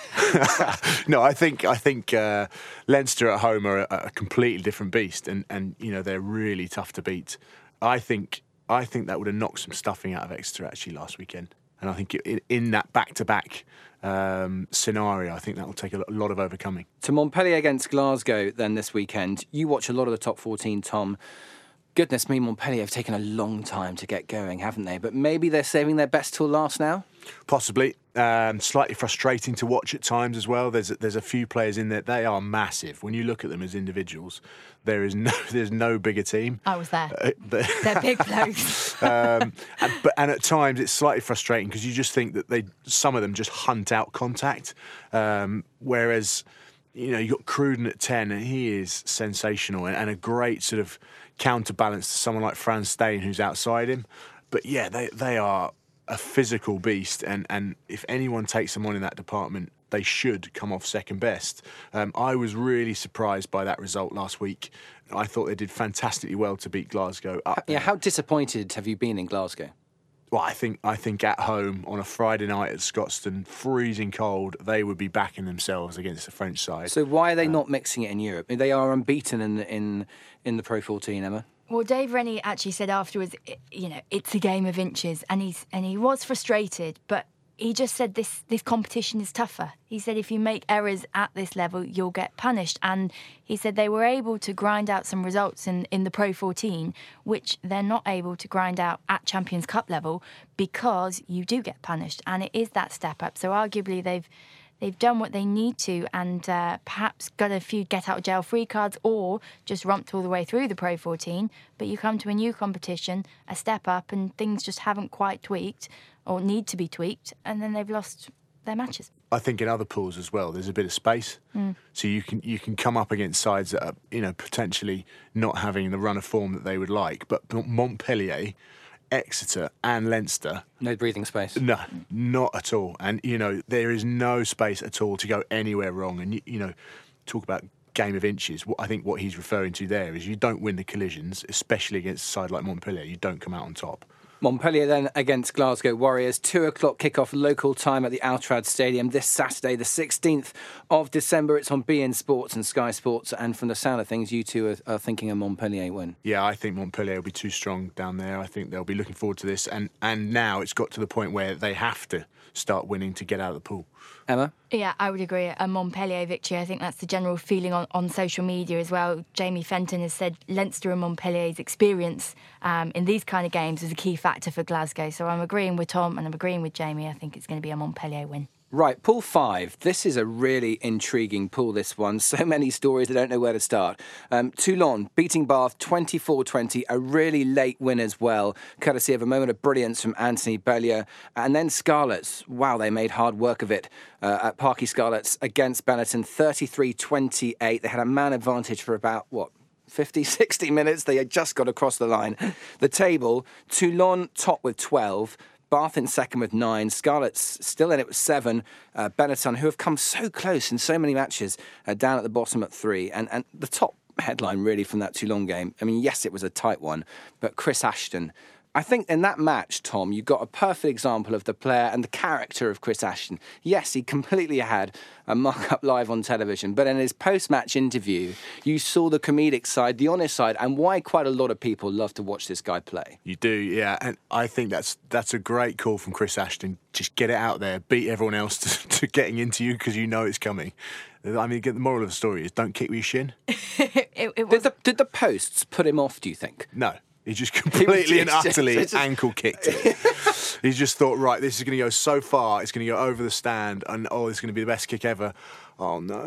No, I think I think uh, Leinster at home are a, a completely different beast, and, and you know they're really tough to beat. I think I think that would have knocked some stuffing out of Exeter actually last weekend, and I think in, in that back-to-back um, scenario, I think that will take a lot of overcoming. To Montpellier against Glasgow then this weekend. You watch a lot of the top fourteen, Tom. Goodness me, Montpellier have taken a long time to get going, haven't they? But maybe they're saving their best till last now? Possibly. Um, slightly frustrating to watch at times as well. There's there's a few players in there. They are massive. When you look at them as individuals, there is no there's no bigger team. I was there. Uh, They're big blokes. um, and, but, and at times it's slightly frustrating because you just think that they some of them just hunt out contact, um, whereas you know you got Cruden at ten and he is sensational and, and a great sort of counterbalance to someone like Franz Steyn who's outside him. But yeah, they they are a physical beast, and, and if anyone takes them on in that department, they should come off second best. Um, I was really surprised by that result last week. I thought they did fantastically well to beat Glasgow. Up Yeah, how disappointed have you been in Glasgow? Well, I think I think at home on a Friday night at Scotstoun, freezing cold, they would be backing themselves against the French side. So why are they not mixing it in Europe? I mean, they are unbeaten in the, in in the Pro fourteen, Emma. Well, Dave Rennie actually said afterwards, you know, it's a game of inches, and he's and he was frustrated, but he just said this this competition is tougher. He said if you make errors at this level, you'll get punished. And he said they were able to grind out some results in, in the Pro fourteen, which they're not able to grind out at Champions Cup level because you do get punished, and it is that step up. So arguably they've they've done what they need to, and uh, perhaps got a few get-out-of-jail-free cards, or just romped all the way through the Pro fourteen. But you come to a new competition, a step up, and things just haven't quite tweaked, or need to be tweaked, and then they've lost their matches. I think in other pools as well, there's a bit of space, mm. so you can you can come up against sides that are, you know, potentially not having the run of form that they would like. But Montpellier, Exeter and Leinster, no breathing space. No, not at all. And you know there is no space at all to go anywhere wrong. And you, you know, talk about game of inches. What I think what he's referring to there is you don't win the collisions, especially against a side like Montpellier. You don't come out on top. Montpellier then against Glasgow Warriors. Two o'clock kickoff local time at the Altrad Stadium this Saturday, the sixteenth of December. It's on B N Sports and Sky Sports. And from the sound of things, you two are, are thinking a Montpellier win. Yeah, I think Montpellier will be too strong down there. I think they'll be looking forward to this. And, and now it's got to the point where they have to start winning to get out of the pool. Emma? Yeah, I would agree. A Montpellier victory. I think that's the general feeling on, on social media as well. Jamie Fenton has said Leinster and Montpellier's experience um, in these kind of games is a key factor for Glasgow. So I'm agreeing with Tom and I'm agreeing with Jamie. I think it's going to be a Montpellier win. Right, pool five. This is a really intriguing pool, this one. So many stories, I don't know where to start. Um, Toulon beating Bath twenty-four twenty, a really late win as well, courtesy of a moment of brilliance from Anthony Bellier. And then Scarlets, wow, they made hard work of it uh, at Parky Scarlets against Benetton, thirty-three twenty-eight. They had a man advantage for about, what, fifty, sixty minutes. They had just got across the line. The table, Toulon top with twelve, Bath in second with nine, Scarlets still in it with seven, uh, Benetton, who have come so close in so many matches, uh, down at the bottom at three. And, and the top headline really from that Toulon game, I mean, yes, it was a tight one, but Chris Ashton, I think in that match, Tom, you got a perfect example of the player and the character of Chris Ashton. Yes, he completely had a mock-up live on television, but in his post-match interview, you saw the comedic side, the honest side, and why quite a lot of people love to watch this guy play. You do, yeah, and I think that's that's a great call from Chris Ashton. Just get it out there, beat everyone else to, to getting into you because you know it's coming. I mean, the moral of the story is don't kick with your shin. it, it was... did, the, did the posts put him off, do you think? No. He just completely and utterly just, just... ankle kicked it. He just thought, right, this is going to go so far, it's going to go over the stand, and oh, it's going to be the best kick ever. Oh, no.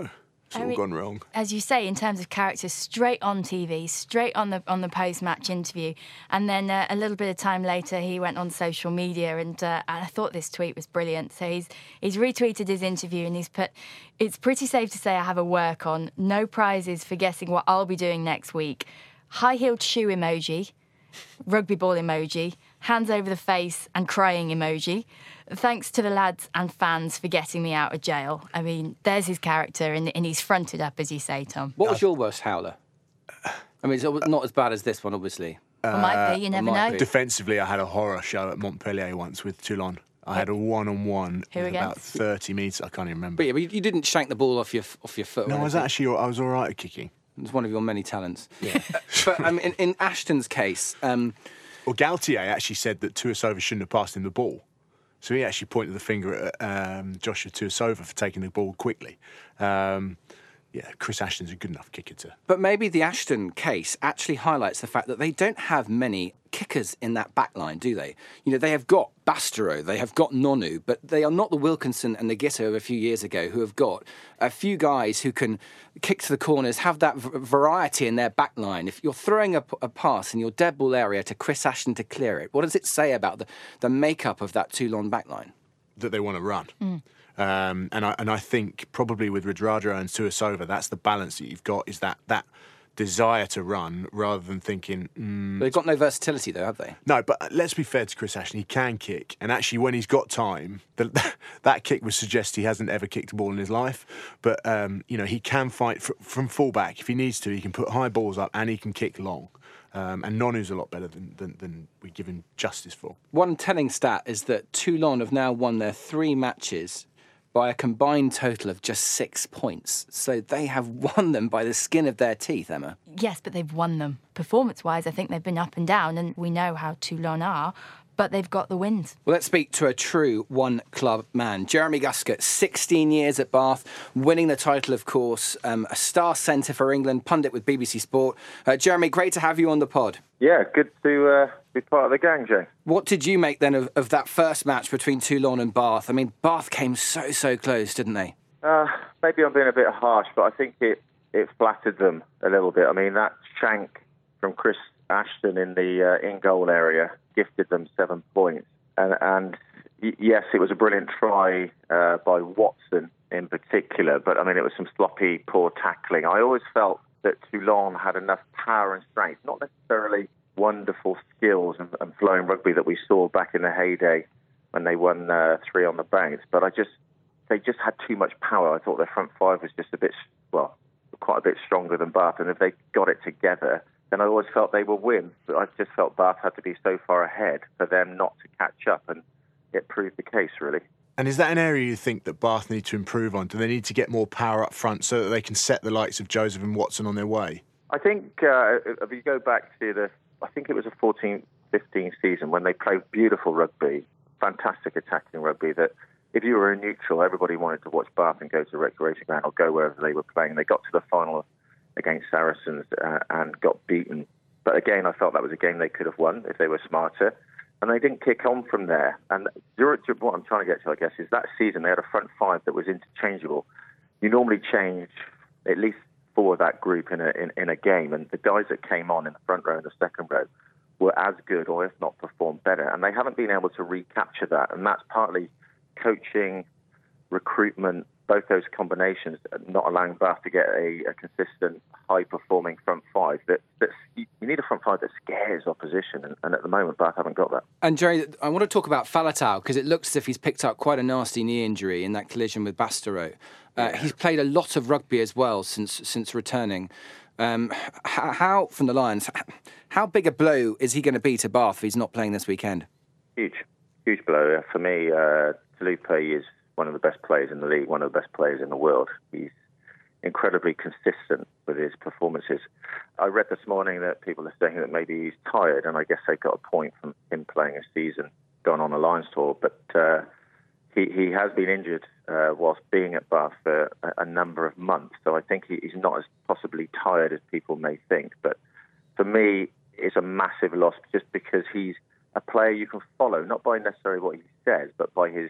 It's all I mean, gone wrong. As you say, in terms of character, straight on T V, straight on the on the post-match interview, and then uh, a little bit of time later, he went on social media, and, uh, and I thought this tweet was brilliant. So he's he's retweeted his interview, and he's put, "It's pretty safe to say I have a work on. No prizes for guessing what I'll be doing next week. High-heeled shoe emoji, rugby ball emoji, hands over the face and crying emoji. Thanks to the lads and fans for getting me out of jail." I mean, there's his character, and, and he's fronted up, as you say, Tom. What was your worst howler? I mean, it's not as bad as this one, obviously. It might be, you never know. Be. Defensively, I had a horror show at Montpellier once with Toulon. I had a one-on-one Who with against? about thirty metres. I can't even remember. But yeah, but you didn't shank the ball off your off your foot. No, I was actually I was all right at kicking. It was one of your many talents. Yeah. But um, in, in Ashton's case, um, well, Galtier actually said that Tuisova shouldn't have passed him the ball. So he actually pointed the finger at um, Joshua Tuisova for taking the ball quickly. Um, yeah, Chris Ashton's a good enough kicker to... But maybe the Ashton case actually highlights the fact that they don't have many kickers in that back line, do they? You know, they have got Bastareaud, they have got Nonu, but they are not the Wilkinson and the Giteau of a few years ago who have got a few guys who can kick to the corners, have that v- variety in their back line. If you're throwing a, a pass in your dead ball area to Chris Ashton to clear it, what does it say about the, the makeup of that Toulon back line? That they want to run. Mm. Um, and I and I think probably with Radradra and Tuisova, that's the balance that you've got, is that that desire to run rather than thinking... Mm, They've got no versatility, though, have they? No, but let's be fair to Chris Ashton. He can kick. And actually, when he's got time, the, that kick would suggest he hasn't ever kicked a ball in his life. But, um, you know, he can fight fr- from fullback. If he needs to, he can put high balls up and he can kick long. Um, and Nonu's a lot better than, than, than we give him justice for. One telling stat is that Toulon have now won their three matches by a combined total of just six points. So they have won them by the skin of their teeth, Emma. Yes, but they've won them. Performance-wise, I think they've been up and down, and we know how Toulon are, but they've got the wins. Well, let's speak to a true one-club man. Jeremy Guscott, sixteen years at Bath, winning the title, of course, um, a star centre for England, pundit with B B C Sport. Uh, Jeremy, great to have you on the pod. Yeah, good to uh, be part of the gang, Jay. What did you make then of, of that first match between Toulon and Bath? I mean, Bath came so, so close, didn't they? Uh, maybe I'm being a bit harsh, but I think it, it flattered them a little bit. I mean, that shank from Chris Ashton in the uh, in-goal area gifted them seven points. And, and y- yes, it was a brilliant try uh, by Watson in particular, but I mean, it was some sloppy, poor tackling. I always felt that Toulon had enough power and strength, not necessarily wonderful skills and, and flowing rugby that we saw back in the heyday when they won uh, three on the bounce. But I just, they just had too much power. I thought their front five was just a bit, well, quite a bit stronger than Bath. And if they got it together, then I always felt they would win. But I just felt Bath had to be so far ahead for them not to catch up, and it proved the case, really. And is that an area you think that Bath need to improve on? Do they need to get more power up front so that they can set the likes of Joseph and Watson on their way? I think uh, if you go back to the, I think it was a fourteen fifteen season when they played beautiful rugby, fantastic attacking rugby, that if you were a neutral, everybody wanted to watch Bath and go to the recreation ground or go wherever they were playing. They got to the final against Saracens uh, and got beaten. But again, I felt that was a game they could have won if they were smarter. And they didn't kick on from there. And what I'm trying to get to, I guess, is that season they had a front five that was interchangeable. You normally change at least four of that group in a in, in a game, and the guys that came on in the front row and the second row were as good, or if not performed better. And they haven't been able to recapture that. And that's partly coaching, recruitment, both those combinations, not allowing Bath to get a, a consistent, high-performing front five. That that's, you need a front five that scares opposition, and, and at the moment, Bath haven't got that. And Jerry, I want to talk about Faletau, because it looks as if he's picked up quite a nasty knee injury in that collision with Bastareaud. Uh, he's played a lot of rugby as well since since returning. Um, how, from the Lions, how big a blow is he going to be to Bath if he's not playing this weekend? Huge, huge blow. For me, uh, Taulupe is one of the best players in the league, one of the best players in the world. He's incredibly consistent with his performances. I read this morning that people are saying that maybe he's tired, and I guess they got a point from him playing a season, going on a Lions tour. But uh, he, he has been injured uh, whilst being at Bath for a, a number of months, so I think he, he's not as possibly tired as people may think. But for me, it's a massive loss just because he's a player you can follow, not by necessarily what he says, but by his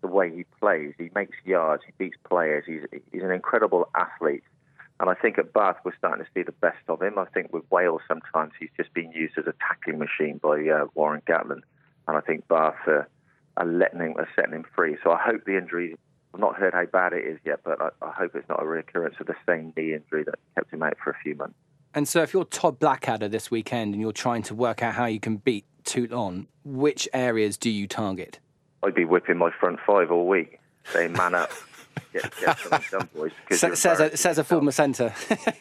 the way he plays. He makes yards, he beats players, he's, he's an incredible athlete. And I think at Bath we're starting to see the best of him. I think with Wales sometimes he's just being used as a tackling machine by uh, Warren Gatland. And I think Bath uh, are, letting him, are setting him free. So I hope the injury, I've not heard how bad it is yet, but I, I hope it's not a reoccurrence of the same knee injury that kept him out for a few months. And so if you're Todd Blackadder this weekend and you're trying to work out how you can beat Toulon, which areas do you target? I'd be whipping my front five all week, saying man up. Get, get something done, boys. Sa- says, a, says a former centre.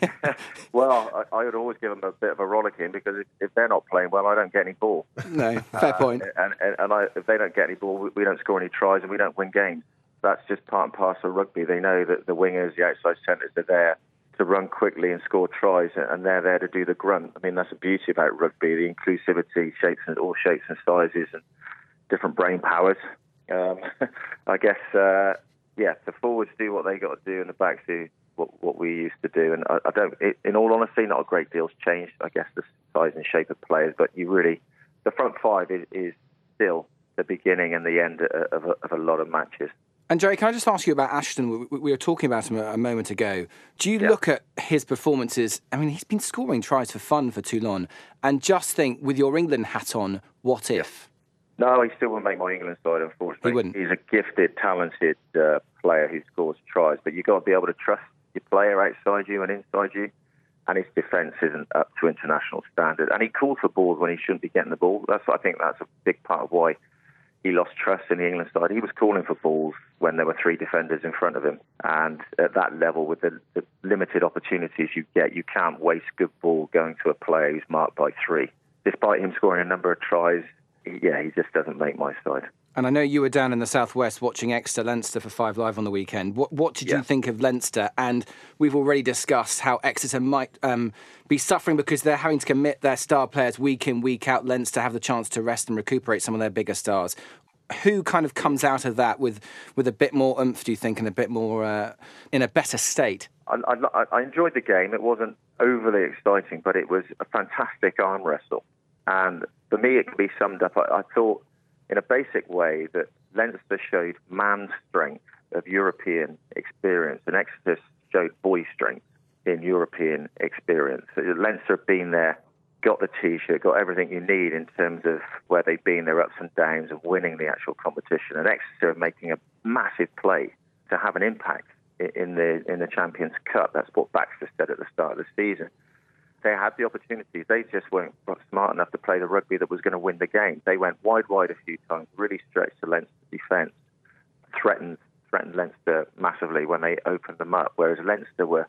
Well, I, I would always give them a bit of a rollicking because if, if they're not playing well, I don't get any ball. No, fair uh, point. And, and, and I, if they don't get any ball, we, we don't score any tries and we don't win games. That's just part and parcel of rugby. They know that the wingers, the outside centres are there to run quickly and score tries, and they're there to do the grunt. I mean, that's the beauty about rugby, the inclusivity, shapes and all shapes and sizes and different brain powers. Um, I guess... Uh, Yeah, the forwards do what they got to do, and the backs do what, what we used to do. And I, I don't, it, in all honesty, not a great deal's changed. I guess the size and shape of players, but you really, the front five is, is still the beginning and the end of a, of a lot of matches. And Jerry, can I just ask you about Ashton? We, we were talking about him a, a moment ago. Do you Yeah. look at his performances? I mean, he's been scoring tries for fun for Toulon, and just think, with your England hat on, what if? No, he still won't make my England side, unfortunately. He wouldn't. He's a gifted, talented uh, player who scores tries, but you've got to be able to trust your player outside you and inside you, and his defence isn't up to international standard. And he calls for balls when he shouldn't be getting the ball. That's I think that's a big part of why he lost trust in the England side. He was calling for balls when there were three defenders in front of him, and at that level, with the, the limited opportunities you get, you can't waste good ball going to a player who's marked by three. Despite him scoring a number of tries, yeah, he just doesn't make my side. And I know you were down in the southwest watching Exeter Leinster for Five Live on the weekend. What, what did Yeah. you think of Leinster? And we've already discussed how Exeter might um, be suffering because they're having to commit their star players week in, week out. Leinster have the chance to rest and recuperate some of their bigger stars. Who kind of comes out of that with, with a bit more oomph, do you think, and a bit more uh, in a better state? I, I, I enjoyed the game. It wasn't overly exciting, but it was a fantastic arm wrestle. And for me, it can be summed up. I, I thought, in a basic way, that Leinster showed man strength of European experience, and Exeter showed boy strength in European experience. So Leinster have been there, got the T-shirt, got everything you need in terms of where they've been, their ups and downs, and winning the actual competition. And Exeter are making a massive play to have an impact in the in the Champions Cup. That's what Baxter said at the start of the season. They had the opportunities. They just weren't smart enough to play the rugby that was going to win the game. They went wide, wide a few times, really stretched the Leinster defence, threatened threatened Leinster massively when they opened them up, whereas Leinster were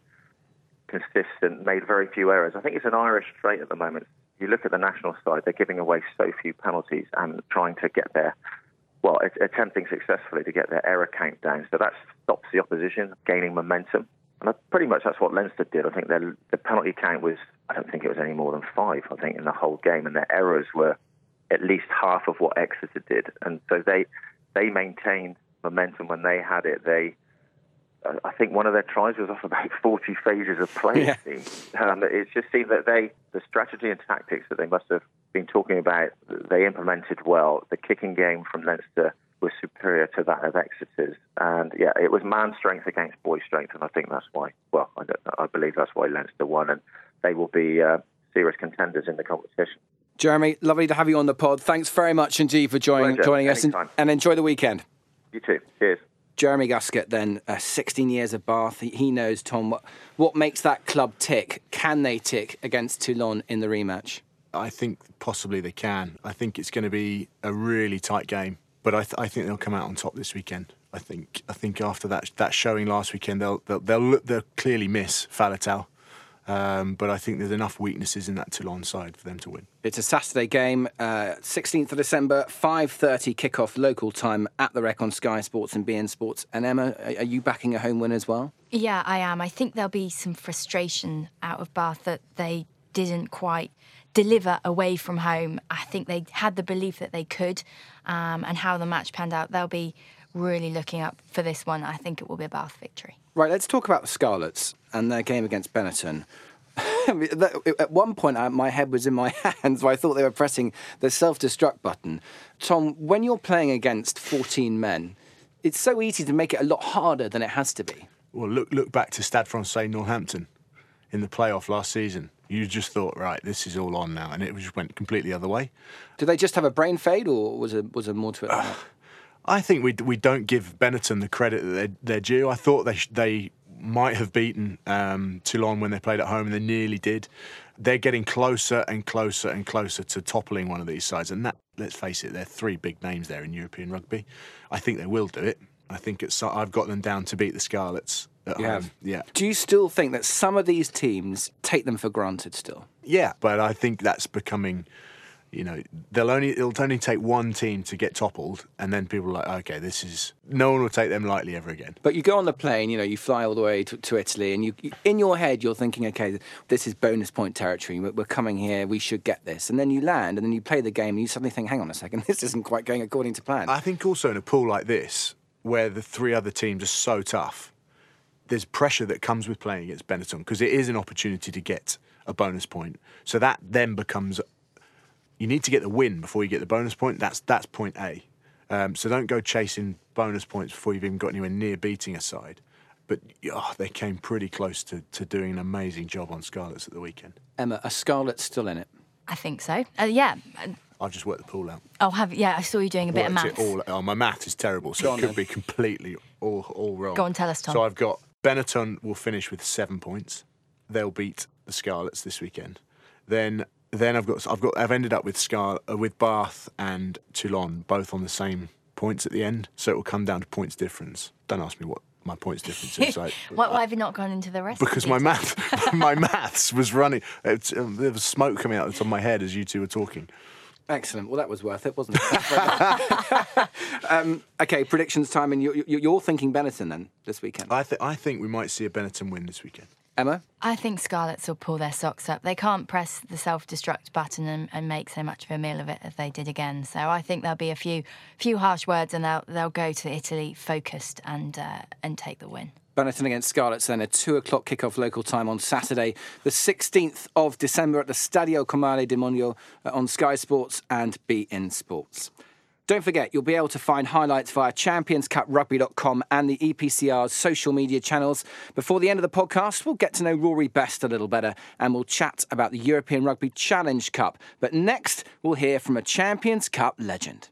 consistent, made very few errors. I think it's an Irish trait at the moment. You look at the national side, they're giving away so few penalties and trying to get their, well, attempting successfully to get their error count down. So that stops the opposition gaining momentum. And pretty much that's what Leinster did. I think their the penalty count was, I don't think it was any more than five, I think, in the whole game. And their errors were at least half of what Exeter did. And so they they maintained momentum when they had it. They, uh, I think one of their tries was off about forty phases of play. Yeah. Um, it just seemed that they, the strategy and tactics that they must have been talking about, they implemented well. The kicking game from Leinster was superior to that of Exeter's. And yeah, it was man strength against boy strength, and I think that's why, well, I, don't, I believe that's why Leinster won, and they will be uh, serious contenders in the competition. Jeremy, lovely to have you on the pod. Thanks very much indeed for joining, Pleasure. joining us, and, Anytime. and enjoy the weekend. You too. Cheers. Jeremy Guscott, then, uh, sixteen years of Bath. He, he knows, Tom, what, what makes that club tick. Can they tick against Toulon in the rematch? I think possibly they can. I think it's going to be a really tight game, but I, th- I think they'll come out on top this weekend. I think I think after that that showing last weekend, they'll they'll they'll, look, they'll clearly miss Faletau, um, but I think there's enough weaknesses in that Toulon side for them to win. It's a Saturday game, uh, sixteenth of December, five thirty kickoff local time at the Rec on Sky Sports and B N Sports. And Emma, are, are you backing a home win as well? Yeah, I am. I think there'll be some frustration out of Bath that they didn't quite deliver away from home. I think they had the belief that they could, um, and how the match panned out, they'll be really looking up for this one. I think it will be a Bath victory. Right, let's talk about the Scarlets and their game against Benetton. At one point, my head was in my hands where I thought they were pressing the self-destruct button. Tom, when you're playing against fourteen men, it's so easy to make it a lot harder than it has to be. Well, look look back to Stade Francais Northampton in the playoff last season. You just thought, right, this is all on now, and it just went completely the other way. Did they just have a brain fade, or was there, was there more to it than that? I think we we don't give Benetton the credit that they're, they're due. I thought they sh- they might have beaten um, Toulon when they played at home, and they nearly did. They're getting closer and closer and closer to toppling one of these sides, and that, let's face it, they're three big names there in European rugby. I think they will do it. I think it's. I've got them down to beat the Scarlets at You home. have? Yeah. Do you still think that some of these teams take them for granted still? Yeah, but I think that's becoming, you know, they'll only it'll only take one team to get toppled, and then people are like, okay, this is no one will take them lightly ever again. But you go on the plane, you know, you fly all the way to, to Italy, and you, you, in your head, you're thinking, okay, this is bonus point territory. We're, we're coming here, we should get this, and then you land, and then you play the game, and you suddenly think, hang on a second, this isn't quite going according to plan. I think also in a pool like this, where the three other teams are so tough, there's pressure that comes with playing against Benetton, because it is an opportunity to get a bonus point. So that then becomes, you need to get the win before you get the bonus point. That's that's point A. Um, so don't go chasing bonus points before you've even got anywhere near beating a side. But oh, they came pretty close to, to doing an amazing job on Scarlets at the weekend. Emma, are Scarlets still in it? I think so. Uh, yeah. I've just worked the pool out. I'll have. Yeah, I saw you doing a bit of Worked maths. it all, oh, my math is terrible, so Go it on could then. be completely all, all wrong. Go on, tell us, Tom. So I've got Benetton will finish with seven points. They'll beat the Scarlets this weekend. Then, then I've got, I've got, I've ended up with Scar, uh, with Bath and Toulon both on the same points at the end. So it will come down to points difference. Don't ask me what my points difference is. I, why, why have you not gone into the rest? because of my it? math, my maths was running. It's, um, there was smoke coming out of the top of my head as you two were talking. Excellent. Well, that was worth it, wasn't it? um, okay, predictions time. And you're, you're thinking Benetton then this weekend? I, th- I think we might see a Benetton win this weekend. Emma? I think Scarlets will pull their socks up. They can't press the self-destruct button and, and make so much of a meal of it as they did again. So I think there'll be a few few harsh words, and they'll they'll go to Italy focused and uh, and take the win. Benetton against Scarlets then, a two o'clock kickoff local time on Saturday, the sixteenth of December at the Stadio Comale di Monio uh, on Sky Sports and Be In Sports. Don't forget, you'll be able to find highlights via champions cup rugby dot com and the E P C R's social media channels. Before the end of the podcast, we'll get to know Rory Best a little better, and we'll chat about the European Rugby Challenge Cup. But next, we'll hear from a Champions Cup legend.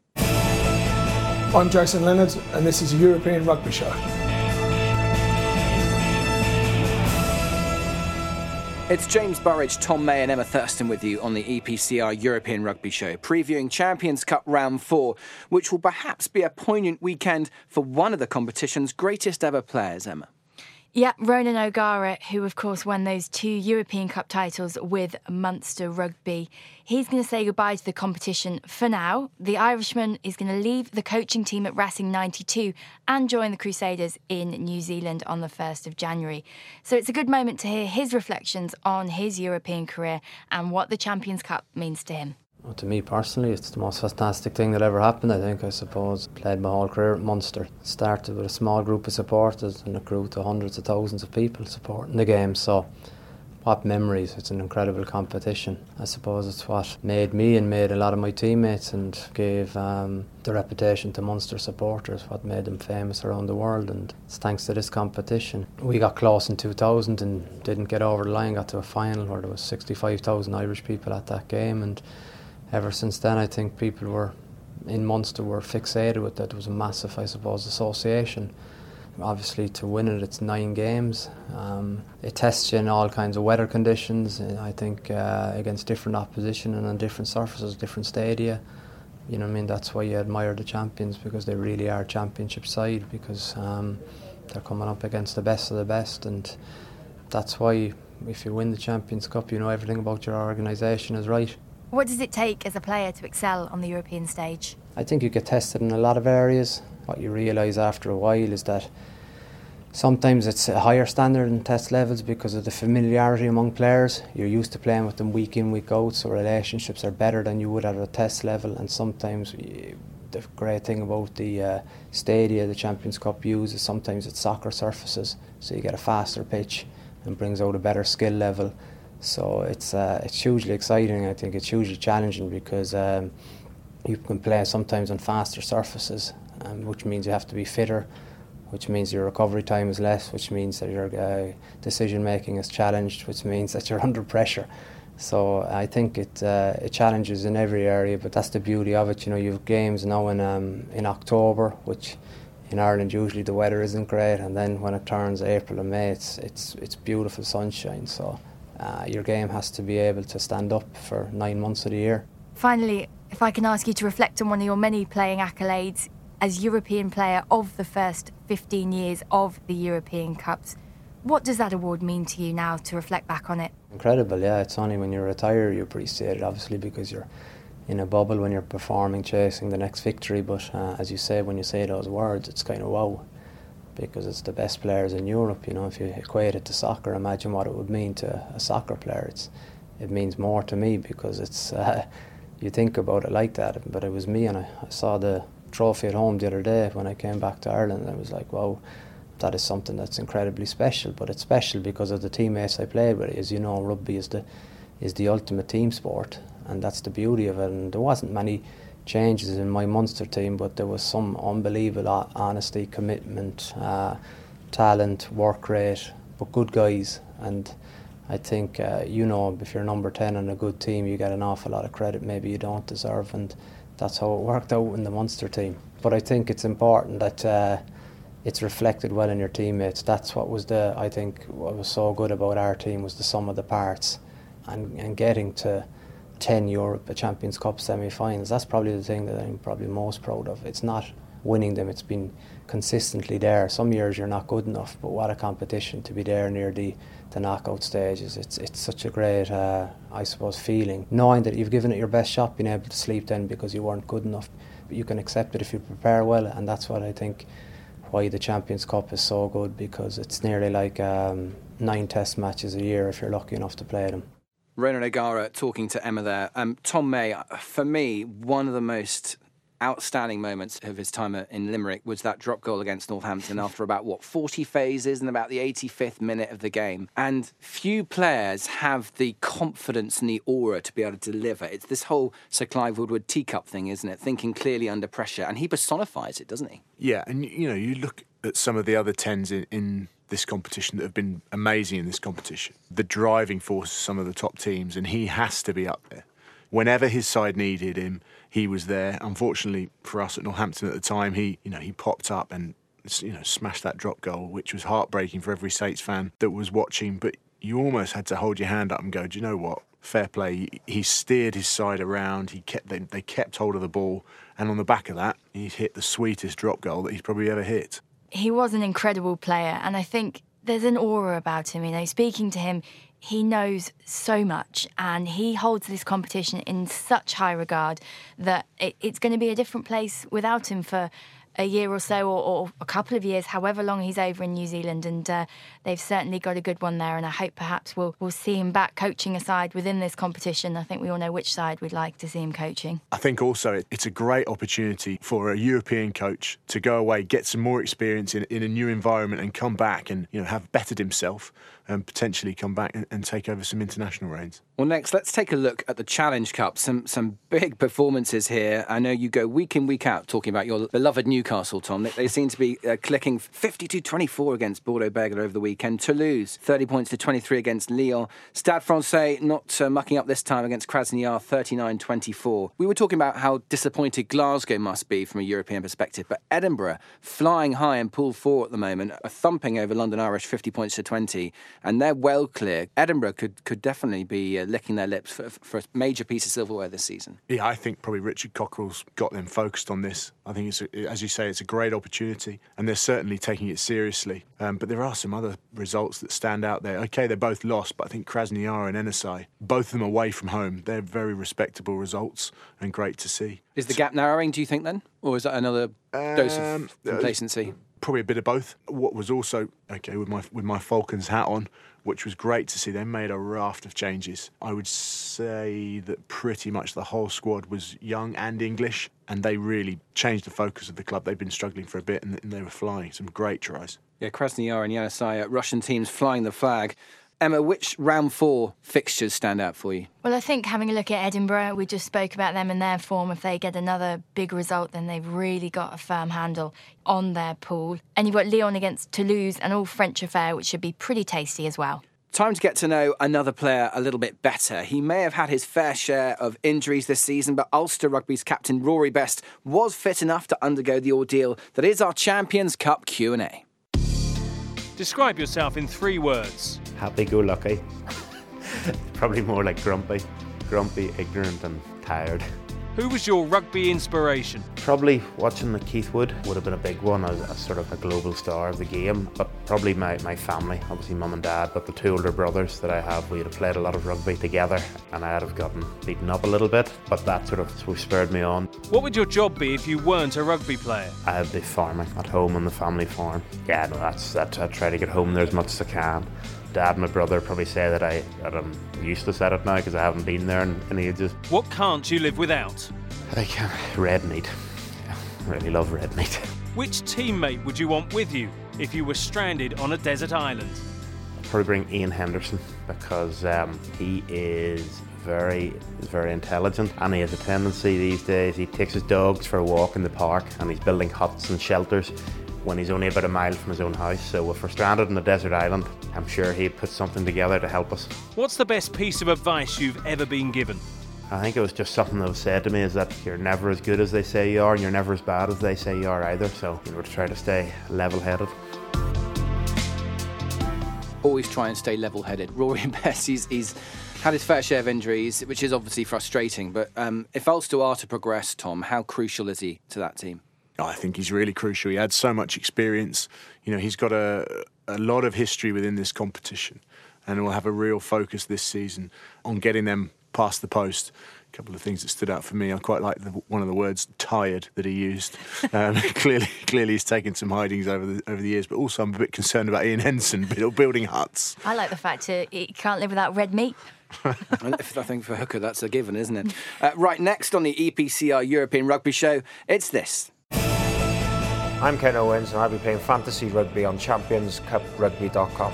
I'm Jason Leonard, and this is a European Rugby Show. It's James Burridge, Tom May and Emma Thurston with you on the E P C R European Rugby Show, previewing Champions Cup Round four, which will perhaps be a poignant weekend for one of the competition's greatest ever players, Emma. Yeah, Ronan O'Gara, who of course won those two European Cup titles with Munster Rugby. He's going to say goodbye to the competition for now. The Irishman is going to leave the coaching team at Racing ninety-two and join the Crusaders in New Zealand on the first of January. So it's a good moment to hear his reflections on his European career and what the Champions Cup means to him. Well, to me personally, it's the most fantastic thing that ever happened, I think, I suppose. Played my whole career at Munster. Started with a small group of supporters and it grew to hundreds of thousands of people supporting the game. So, what memories. It's an incredible competition. I suppose it's what made me and made a lot of my teammates and gave um, the reputation to Munster supporters, what made them famous around the world. And it's thanks to this competition. We got close in two thousand and didn't get over the line, got to a final where there was sixty-five thousand Irish people at that game. And ever since then, I think people were in Munster were fixated with that. There was a massive, I suppose, association. Obviously, to win it, it's nine games. Um, it tests you in all kinds of weather conditions. I think uh, against different opposition and on different surfaces, different stadia. You know what I mean? That's why you admire the champions, because they really are a championship side, because um, they're coming up against the best of the best, and that's why if you win the Champions Cup, you know everything about your organisation is right. What does it take as a player to excel on the European stage? I think you get tested in a lot of areas. What you realise after a while is that sometimes it's a higher standard in test levels because of the familiarity among players. You're used to playing with them week in, week out, so relationships are better than you would at a test level. And sometimes the great thing about the uh, stadia the Champions Cup uses, sometimes it's soccer surfaces, so you get a faster pitch and brings out a better skill level. So it's uh, it's hugely exciting. I think it's hugely challenging because um, you can play sometimes on faster surfaces um, which means you have to be fitter, which means your recovery time is less, which means that your uh, decision making is challenged, which means that you're under pressure. So I think it uh, it challenges in every area, but that's the beauty of it. You know, you have games now in um, in October, which in Ireland usually the weather isn't great, and then when it turns April and May, it's it's it's beautiful sunshine. So uh, your game has to be able to stand up for nine months of the year. Finally, if I can ask you to reflect on one of your many playing accolades as European Player of the first fifteen years of the European Cups, what does that award mean to you now to reflect back on it? Incredible, yeah. It's only when you retire you appreciate it, obviously, because you're in a bubble when you're performing, chasing the next victory. But uh, as you say, when you say those words, it's kind of wow, because it's the best players in Europe. You know, if you equate it to soccer, imagine what it would mean to a soccer player. It's it means more to me because it's uh, you think about it like that. But it was me, and I, I saw the trophy at home the other day when I came back to Ireland, and I was like, wow, that is something that's incredibly special. But it's special because of the teammates I played with. As you know, rugby is the is the ultimate team sport, and that's the beauty of it. And there wasn't many changes in my Munster team, but there was some unbelievable honesty, commitment, uh, talent, work rate, but good guys. And I think uh, you know, if you're number ten on a good team, you get an awful lot of credit maybe you don't deserve, and that's how it worked out in the Munster team. But I think it's important that uh, it's reflected well in your teammates. That's what was the, I think, what was so good about our team was the sum of the parts, and, and getting to ten Europe Champions Cup semi-finals. That's probably the thing that I'm probably most proud of. It's not winning them, it's been consistently there. Some years you're not good enough, but what a competition to be there near the, the knockout stages. It's it's such a great, uh, I suppose, feeling, knowing that you've given it your best shot, being able to sleep then because you weren't good enough. But you can accept it if you prepare well, and that's what I think why the Champions Cup is so good, because it's nearly like um, nine test matches a year if you're lucky enough to play them. Ronan O'Gara talking to Emma there. Um, Tom May, for me, one of the most outstanding moments of his time in Limerick was that drop goal against Northampton after about, what, forty phases in about the eighty-fifth minute of the game. And few players have the confidence and the aura to be able to deliver. It's this whole Sir Clive Woodward teacup thing, isn't it? Thinking clearly under pressure. And he personifies it, doesn't he? Yeah, and, you know, you look at some of the other tens in... in this competition that have been amazing in this competition. The driving force of some of the top teams, and he has to be up there. Whenever his side needed him, he was there. Unfortunately for us at Northampton at the time, he, you know, he popped up and, you know, smashed that drop goal, which was heartbreaking for every Saints fan that was watching. But you almost had to hold your hand up and go, do you know what? Fair play. He steered his side around. He kept they, they kept hold of the ball, and on the back of that, he hit the sweetest drop goal that he's probably ever hit. He was an incredible player, and I think there's an aura about him. You know, speaking to him, he knows so much, and he holds this competition in such high regard that it, it's going to be a different place without him for a year or so, or, or a couple of years, however long he's over in New Zealand. And uh, they've certainly got a good one there, and I hope perhaps we'll, we'll see him back coaching a side within this competition. I think we all know which side we'd like to see him coaching. I think also it's a great opportunity for a European coach to go away, get some more experience in, in a new environment, and come back and, you know, have bettered himself and potentially come back and, and take over some international reigns. Well, next, let's take a look at the Challenge Cup. Some some big performances here. I know you go week in, week out talking about your beloved Newcastle, Tom. They, they seem to be uh, clicking fifty-two twenty-four against Bordeaux-Bègles over the weekend. Toulouse, thirty points to twenty-three against Lyon. Stade Francais not uh, mucking up this time against Krasnodar, thirty-nine twenty-four. We were talking about how disappointed Glasgow must be from a European perspective, but Edinburgh flying high in Pool four at the moment, a thumping over London Irish, fifty points to twenty, and they're well clear. Edinburgh could, could definitely be uh, licking their lips for, for a major piece of silverware this season. Yeah, I think probably Richard Cockerell's got them focused on this. I think, it's a, as you say, it's a great opportunity, and they're certainly taking it seriously. Um, but there are some other results that stand out there. OK, they're both lost, but I think Krasnodar and N S I, both of them away from home, they're very respectable results and great to see. Is the gap narrowing, do you think, then? Or is that another um, dose of complacency? Probably a bit of both. What was also, OK, with my with my Falcons hat on, which was great to see, they made a raft of changes. I would say that pretty much the whole squad was young and English, and they really changed the focus of the club. They've been struggling for a bit, and they were flying. Some great tries. Yeah, Krasnodar and Yanusai, Russian teams flying the flag. Emma, which round four fixtures stand out for you? Well, I think having a look at Edinburgh, we just spoke about them and their form. If they get another big result, then they've really got a firm handle on their pool. And you've got Lyon against Toulouse, an all-French affair, which should be pretty tasty as well. Time to get to know another player a little bit better. He may have had his fair share of injuries this season, but Ulster Rugby's captain Rory Best was fit enough to undergo the ordeal that is our Champions Cup Q and A. Describe yourself in three words. Happy-go-lucky. Probably more like grumpy. Grumpy, ignorant and tired. Who was your rugby inspiration? Probably watching the Keith Wood would have been a big one as, as sort of a global star of the game, but probably my, my family, obviously mum and dad, but the two older brothers that I have, we'd have played a lot of rugby together and I'd have gotten beaten up a little bit, but that sort of, sort of spurred me on. What would your job be if you weren't a rugby player? I'd be farming at home on the family farm. Yeah, no, that's, that's I'd try to get home there as much as I can. Dad and my brother probably say that, I, that I'm useless at it now because I haven't been there in, in ages. What can't you live without? Like uh, red meat. Yeah, I really love red meat. Which teammate would you want with you if you were stranded on a desert island? I'd probably bring Ian Henderson because um, he is very, very intelligent and he has a tendency these days, he takes his dogs for a walk in the park and he's building huts and shelters when he's only about a mile from his own house. So if we're stranded on a desert island, I'm sure he'd put something together to help us. What's the best piece of advice you've ever been given? I think it was just something that was said to me, is that you're never as good as they say you are and you're never as bad as they say you are either. So you know, to try to stay level-headed. Always try and stay level-headed. Rory Best, he's, he's had his fair share of injuries, which is obviously frustrating. But um, if Ulster are to progress, Tom, how crucial is he to that team? I think he's really crucial. He had so much experience. You know, he's got a, a lot of history within this competition and will have a real focus this season on getting them past the post. A couple of things that stood out for me. I quite like the, one of the words "tired" that he used. Um, clearly, clearly he's taken some hidings over the over the years. But also, I'm a bit concerned about Ian Henderson building huts. I like the fact that he can't live without red meat. I think for Hooker, that's a given, isn't it? Uh, right, next on the E P C R European Rugby Show, it's this. I'm Ken Owens, and I'll be playing fantasy rugby on champions cup rugby dot com.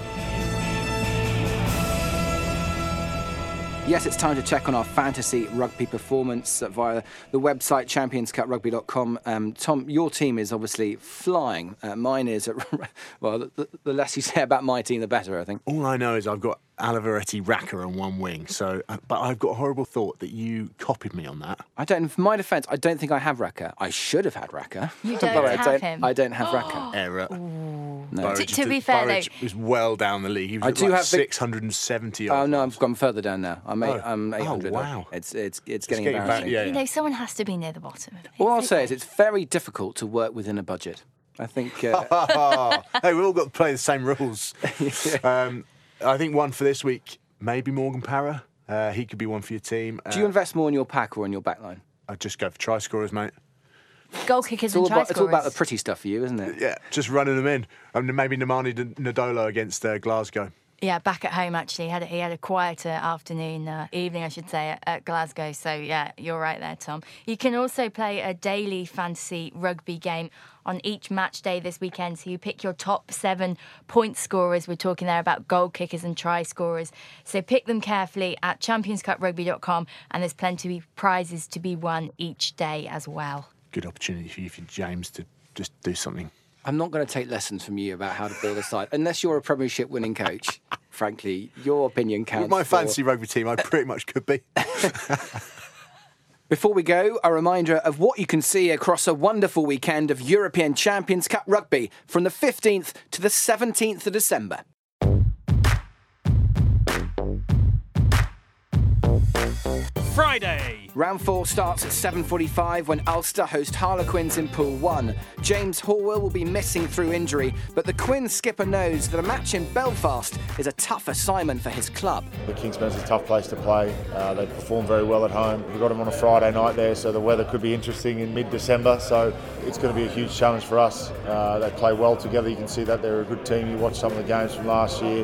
Yes, it's time to check on our fantasy rugby performance via the website champions cup rugby dot com. Um, Tom, your team is obviously flying. Uh, mine is, at, well, the, the less you say about my team, the better, I think. All I know is I've got Aliveretti, Raka on one wing. So, uh, but I've got a horrible thought that you copied me on that. I don't. For my defence, I don't think I have Raka. I should have had Raka. You don't but have I don't, him. I don't have Raka. Error. No. To, to be fair, Burridge though, was well down the league. He was I at do like have big- six hundred seventy. Oh no, I've gone further down now. I'm eight, Oh. I'm eight hundred. Oh, wow. It's it's it's getting getting embarrassing. back- yeah, you know, someone has to be near the bottom of it. All I'll say is it's very difficult to work within a budget. I think. Uh, Hey, we've all got to play the same rules. um, I think one for this week, maybe Morgan Parra. Uh, he could be one for your team. Uh, do you invest more in your pack or in your back line? I'd just go for try scorers, mate. Goal kickers It's all, and try about, it's all about the scorers. pretty stuff for you, isn't it? Yeah, just running them in. And maybe Nemani Nadolo against uh, Glasgow. Yeah, back at home actually. He had a, he had a quieter afternoon, uh, evening I should say, at, at Glasgow. So yeah, you're right there, Tom. You can also play a daily fantasy rugby game on each match day this weekend. So you pick your top seven point scorers. We're talking there about goal kickers and try scorers. So pick them carefully at champions cup rugby dot com, and there's plenty of prizes to be won each day as well. Good opportunity for you, for James, to just do something. I'm not going to take lessons from you about how to build a side, unless you're a Premiership winning coach. Frankly, your opinion counts. With my for... fantasy rugby team, I pretty much could be. Before we go, a reminder of what you can see across a wonderful weekend of European Champions Cup rugby from the fifteenth to the seventeenth of December. Friday. Round four starts at seven forty-five when Ulster host Harlequins in Pool one. James Horwell will be missing through injury, but the Quinn skipper knows that a match in Belfast is a tough assignment for his club. The Kingsmen's a tough place to play. Uh, they perform very well at home. We've got them on a Friday night there, so the weather could be interesting in mid-December, so it's going to be a huge challenge for us. Uh, they play well together. You can see that they're a good team. You watch some of the games from last year.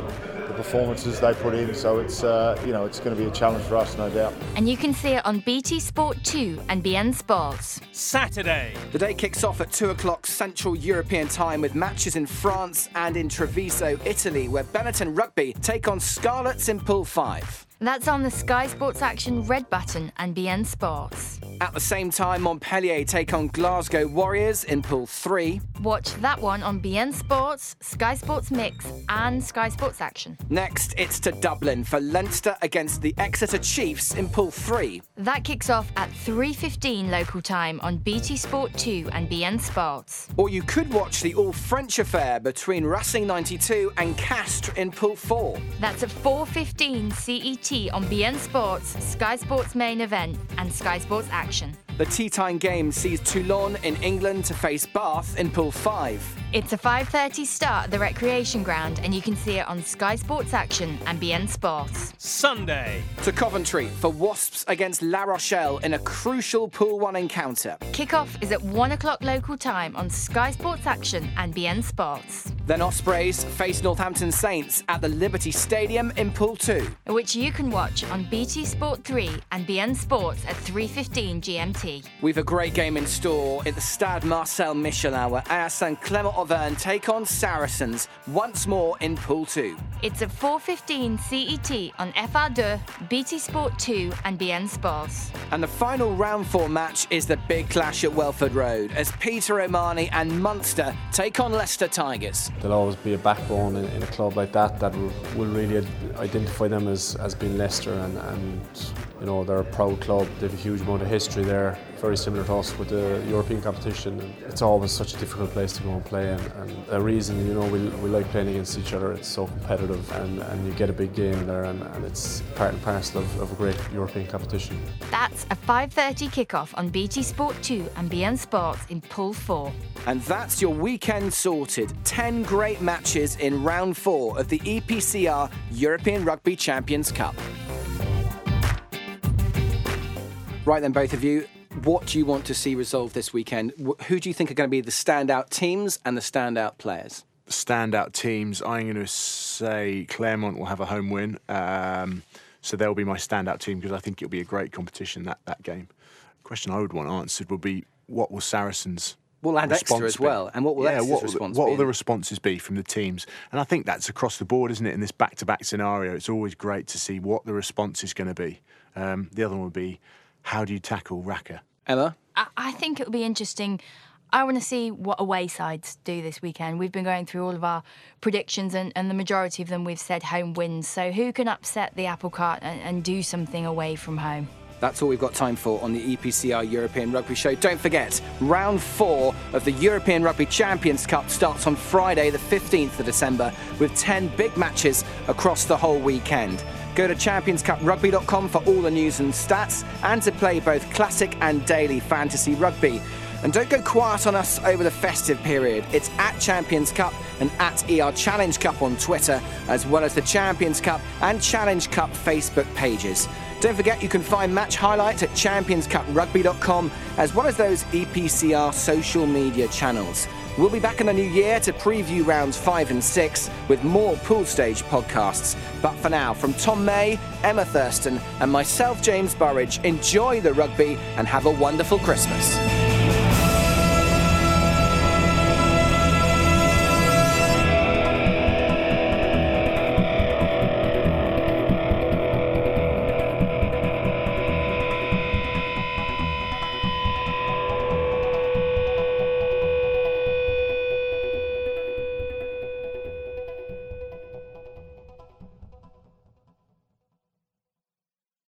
the performances they put in. So it's uh, you know it's going to be a challenge for us, no doubt. And you can see it on B T Sport two and B N Sports. Saturday. The day kicks off at two o'clock Central European time with matches in France and in Treviso, Italy, where Benetton Rugby take on Scarlets in Pool five. That's on the Sky Sports Action Red Button and B N Sports. At the same time, Montpellier take on Glasgow Warriors in Pool three. Watch that one on B N Sports, Sky Sports Mix and Sky Sports Action. Next, it's to Dublin for Leinster against the Exeter Chiefs in Pool three. That kicks off at three fifteen local time on B T Sport two and B N Sports. Or you could watch the all-French affair between Racing ninety-two and Castres in Pool four. That's at four fifteen C E T on B N Sports, Sky Sports Main Event and Sky Sports Action. The tea time game sees Toulon in England to face Bath in Pool five. It's a five thirty start at the Recreation Ground and you can see it on Sky Sports Action and B N Sports. Sunday. To Coventry for Wasps against La Rochelle in a crucial Pool one encounter. Kickoff is at one o'clock local time on Sky Sports Action and B N Sports. Then Ospreys face Northampton Saints at the Liberty Stadium in Pool two. Which you can watch on B T Sport three and B N Sports at three fifteen G M T. We've a great game in store at the Stade Marcel Michelin where A S Saint Clement Auvergne take on Saracens once more in Pool two. It's at four fifteen C E T on F R two, B T Sport two and B N Sports. And the final round four match is the big clash at Welford Road as Peter O'Mahony and Munster take on Leicester Tigers. There'll always be a backbone in, in a club like that that will, will really identify them as, as being Leicester, and, and you know, they're a proud club. They have a huge amount of history there, very similar to us with the European competition. And it's always such a difficult place to go and play, and, and a reason, you know, we, we like playing against each other. It's so competitive, and, and you get a big game there, and, and it's part and parcel of, of a great European competition. That's a five thirty kickoff on B T Sport two and B N Sports in Pool four. And that's your weekend sorted. ten great matches in round four of the E P C R European Rugby Champions Cup. Right then, both of you, what do you want to see resolved this weekend? Who do you think are going to be the standout teams and the standout players? Standout teams, I'm going to say Claremont will have a home win. Um, so they'll be my standout team because I think it'll be a great competition, that, that game. The question I would want answered would be, what will Saracens' We'll add extra as well. And what will yeah, Exeter's what, response what be? will the responses be from the teams? And I think that's across the board, isn't it? In this back-to-back scenario, it's always great to see what the response is going to be. Um, the other one would be, how do you tackle Raqqa? Emma? I, I think it'll be interesting. I want to see what away sides do this weekend. We've been going through all of our predictions, and, and the majority of them we've said home wins. So who can upset the apple cart and, and do something away from home? That's all we've got time for on the E P C R European Rugby Show. Don't forget, round four of the European Rugby Champions Cup starts on Friday, the fifteenth of December, with ten big matches across the whole weekend. Go to champions cup rugby dot com for all the news and stats, and to play both classic and daily fantasy rugby. And don't go quiet on us over the festive period. It's at Champions Cup and at E R Challenge Cup on Twitter, as well as the Champions Cup and Challenge Cup Facebook pages. Don't forget you can find match highlights at champions cup rugby dot com, as well as those E P C R social media channels. We'll be back in the new year to preview rounds five and six with more Pool Stage podcasts. But for now, from Tom May, Emma Thurston and myself, James Burridge, enjoy the rugby and have a wonderful Christmas.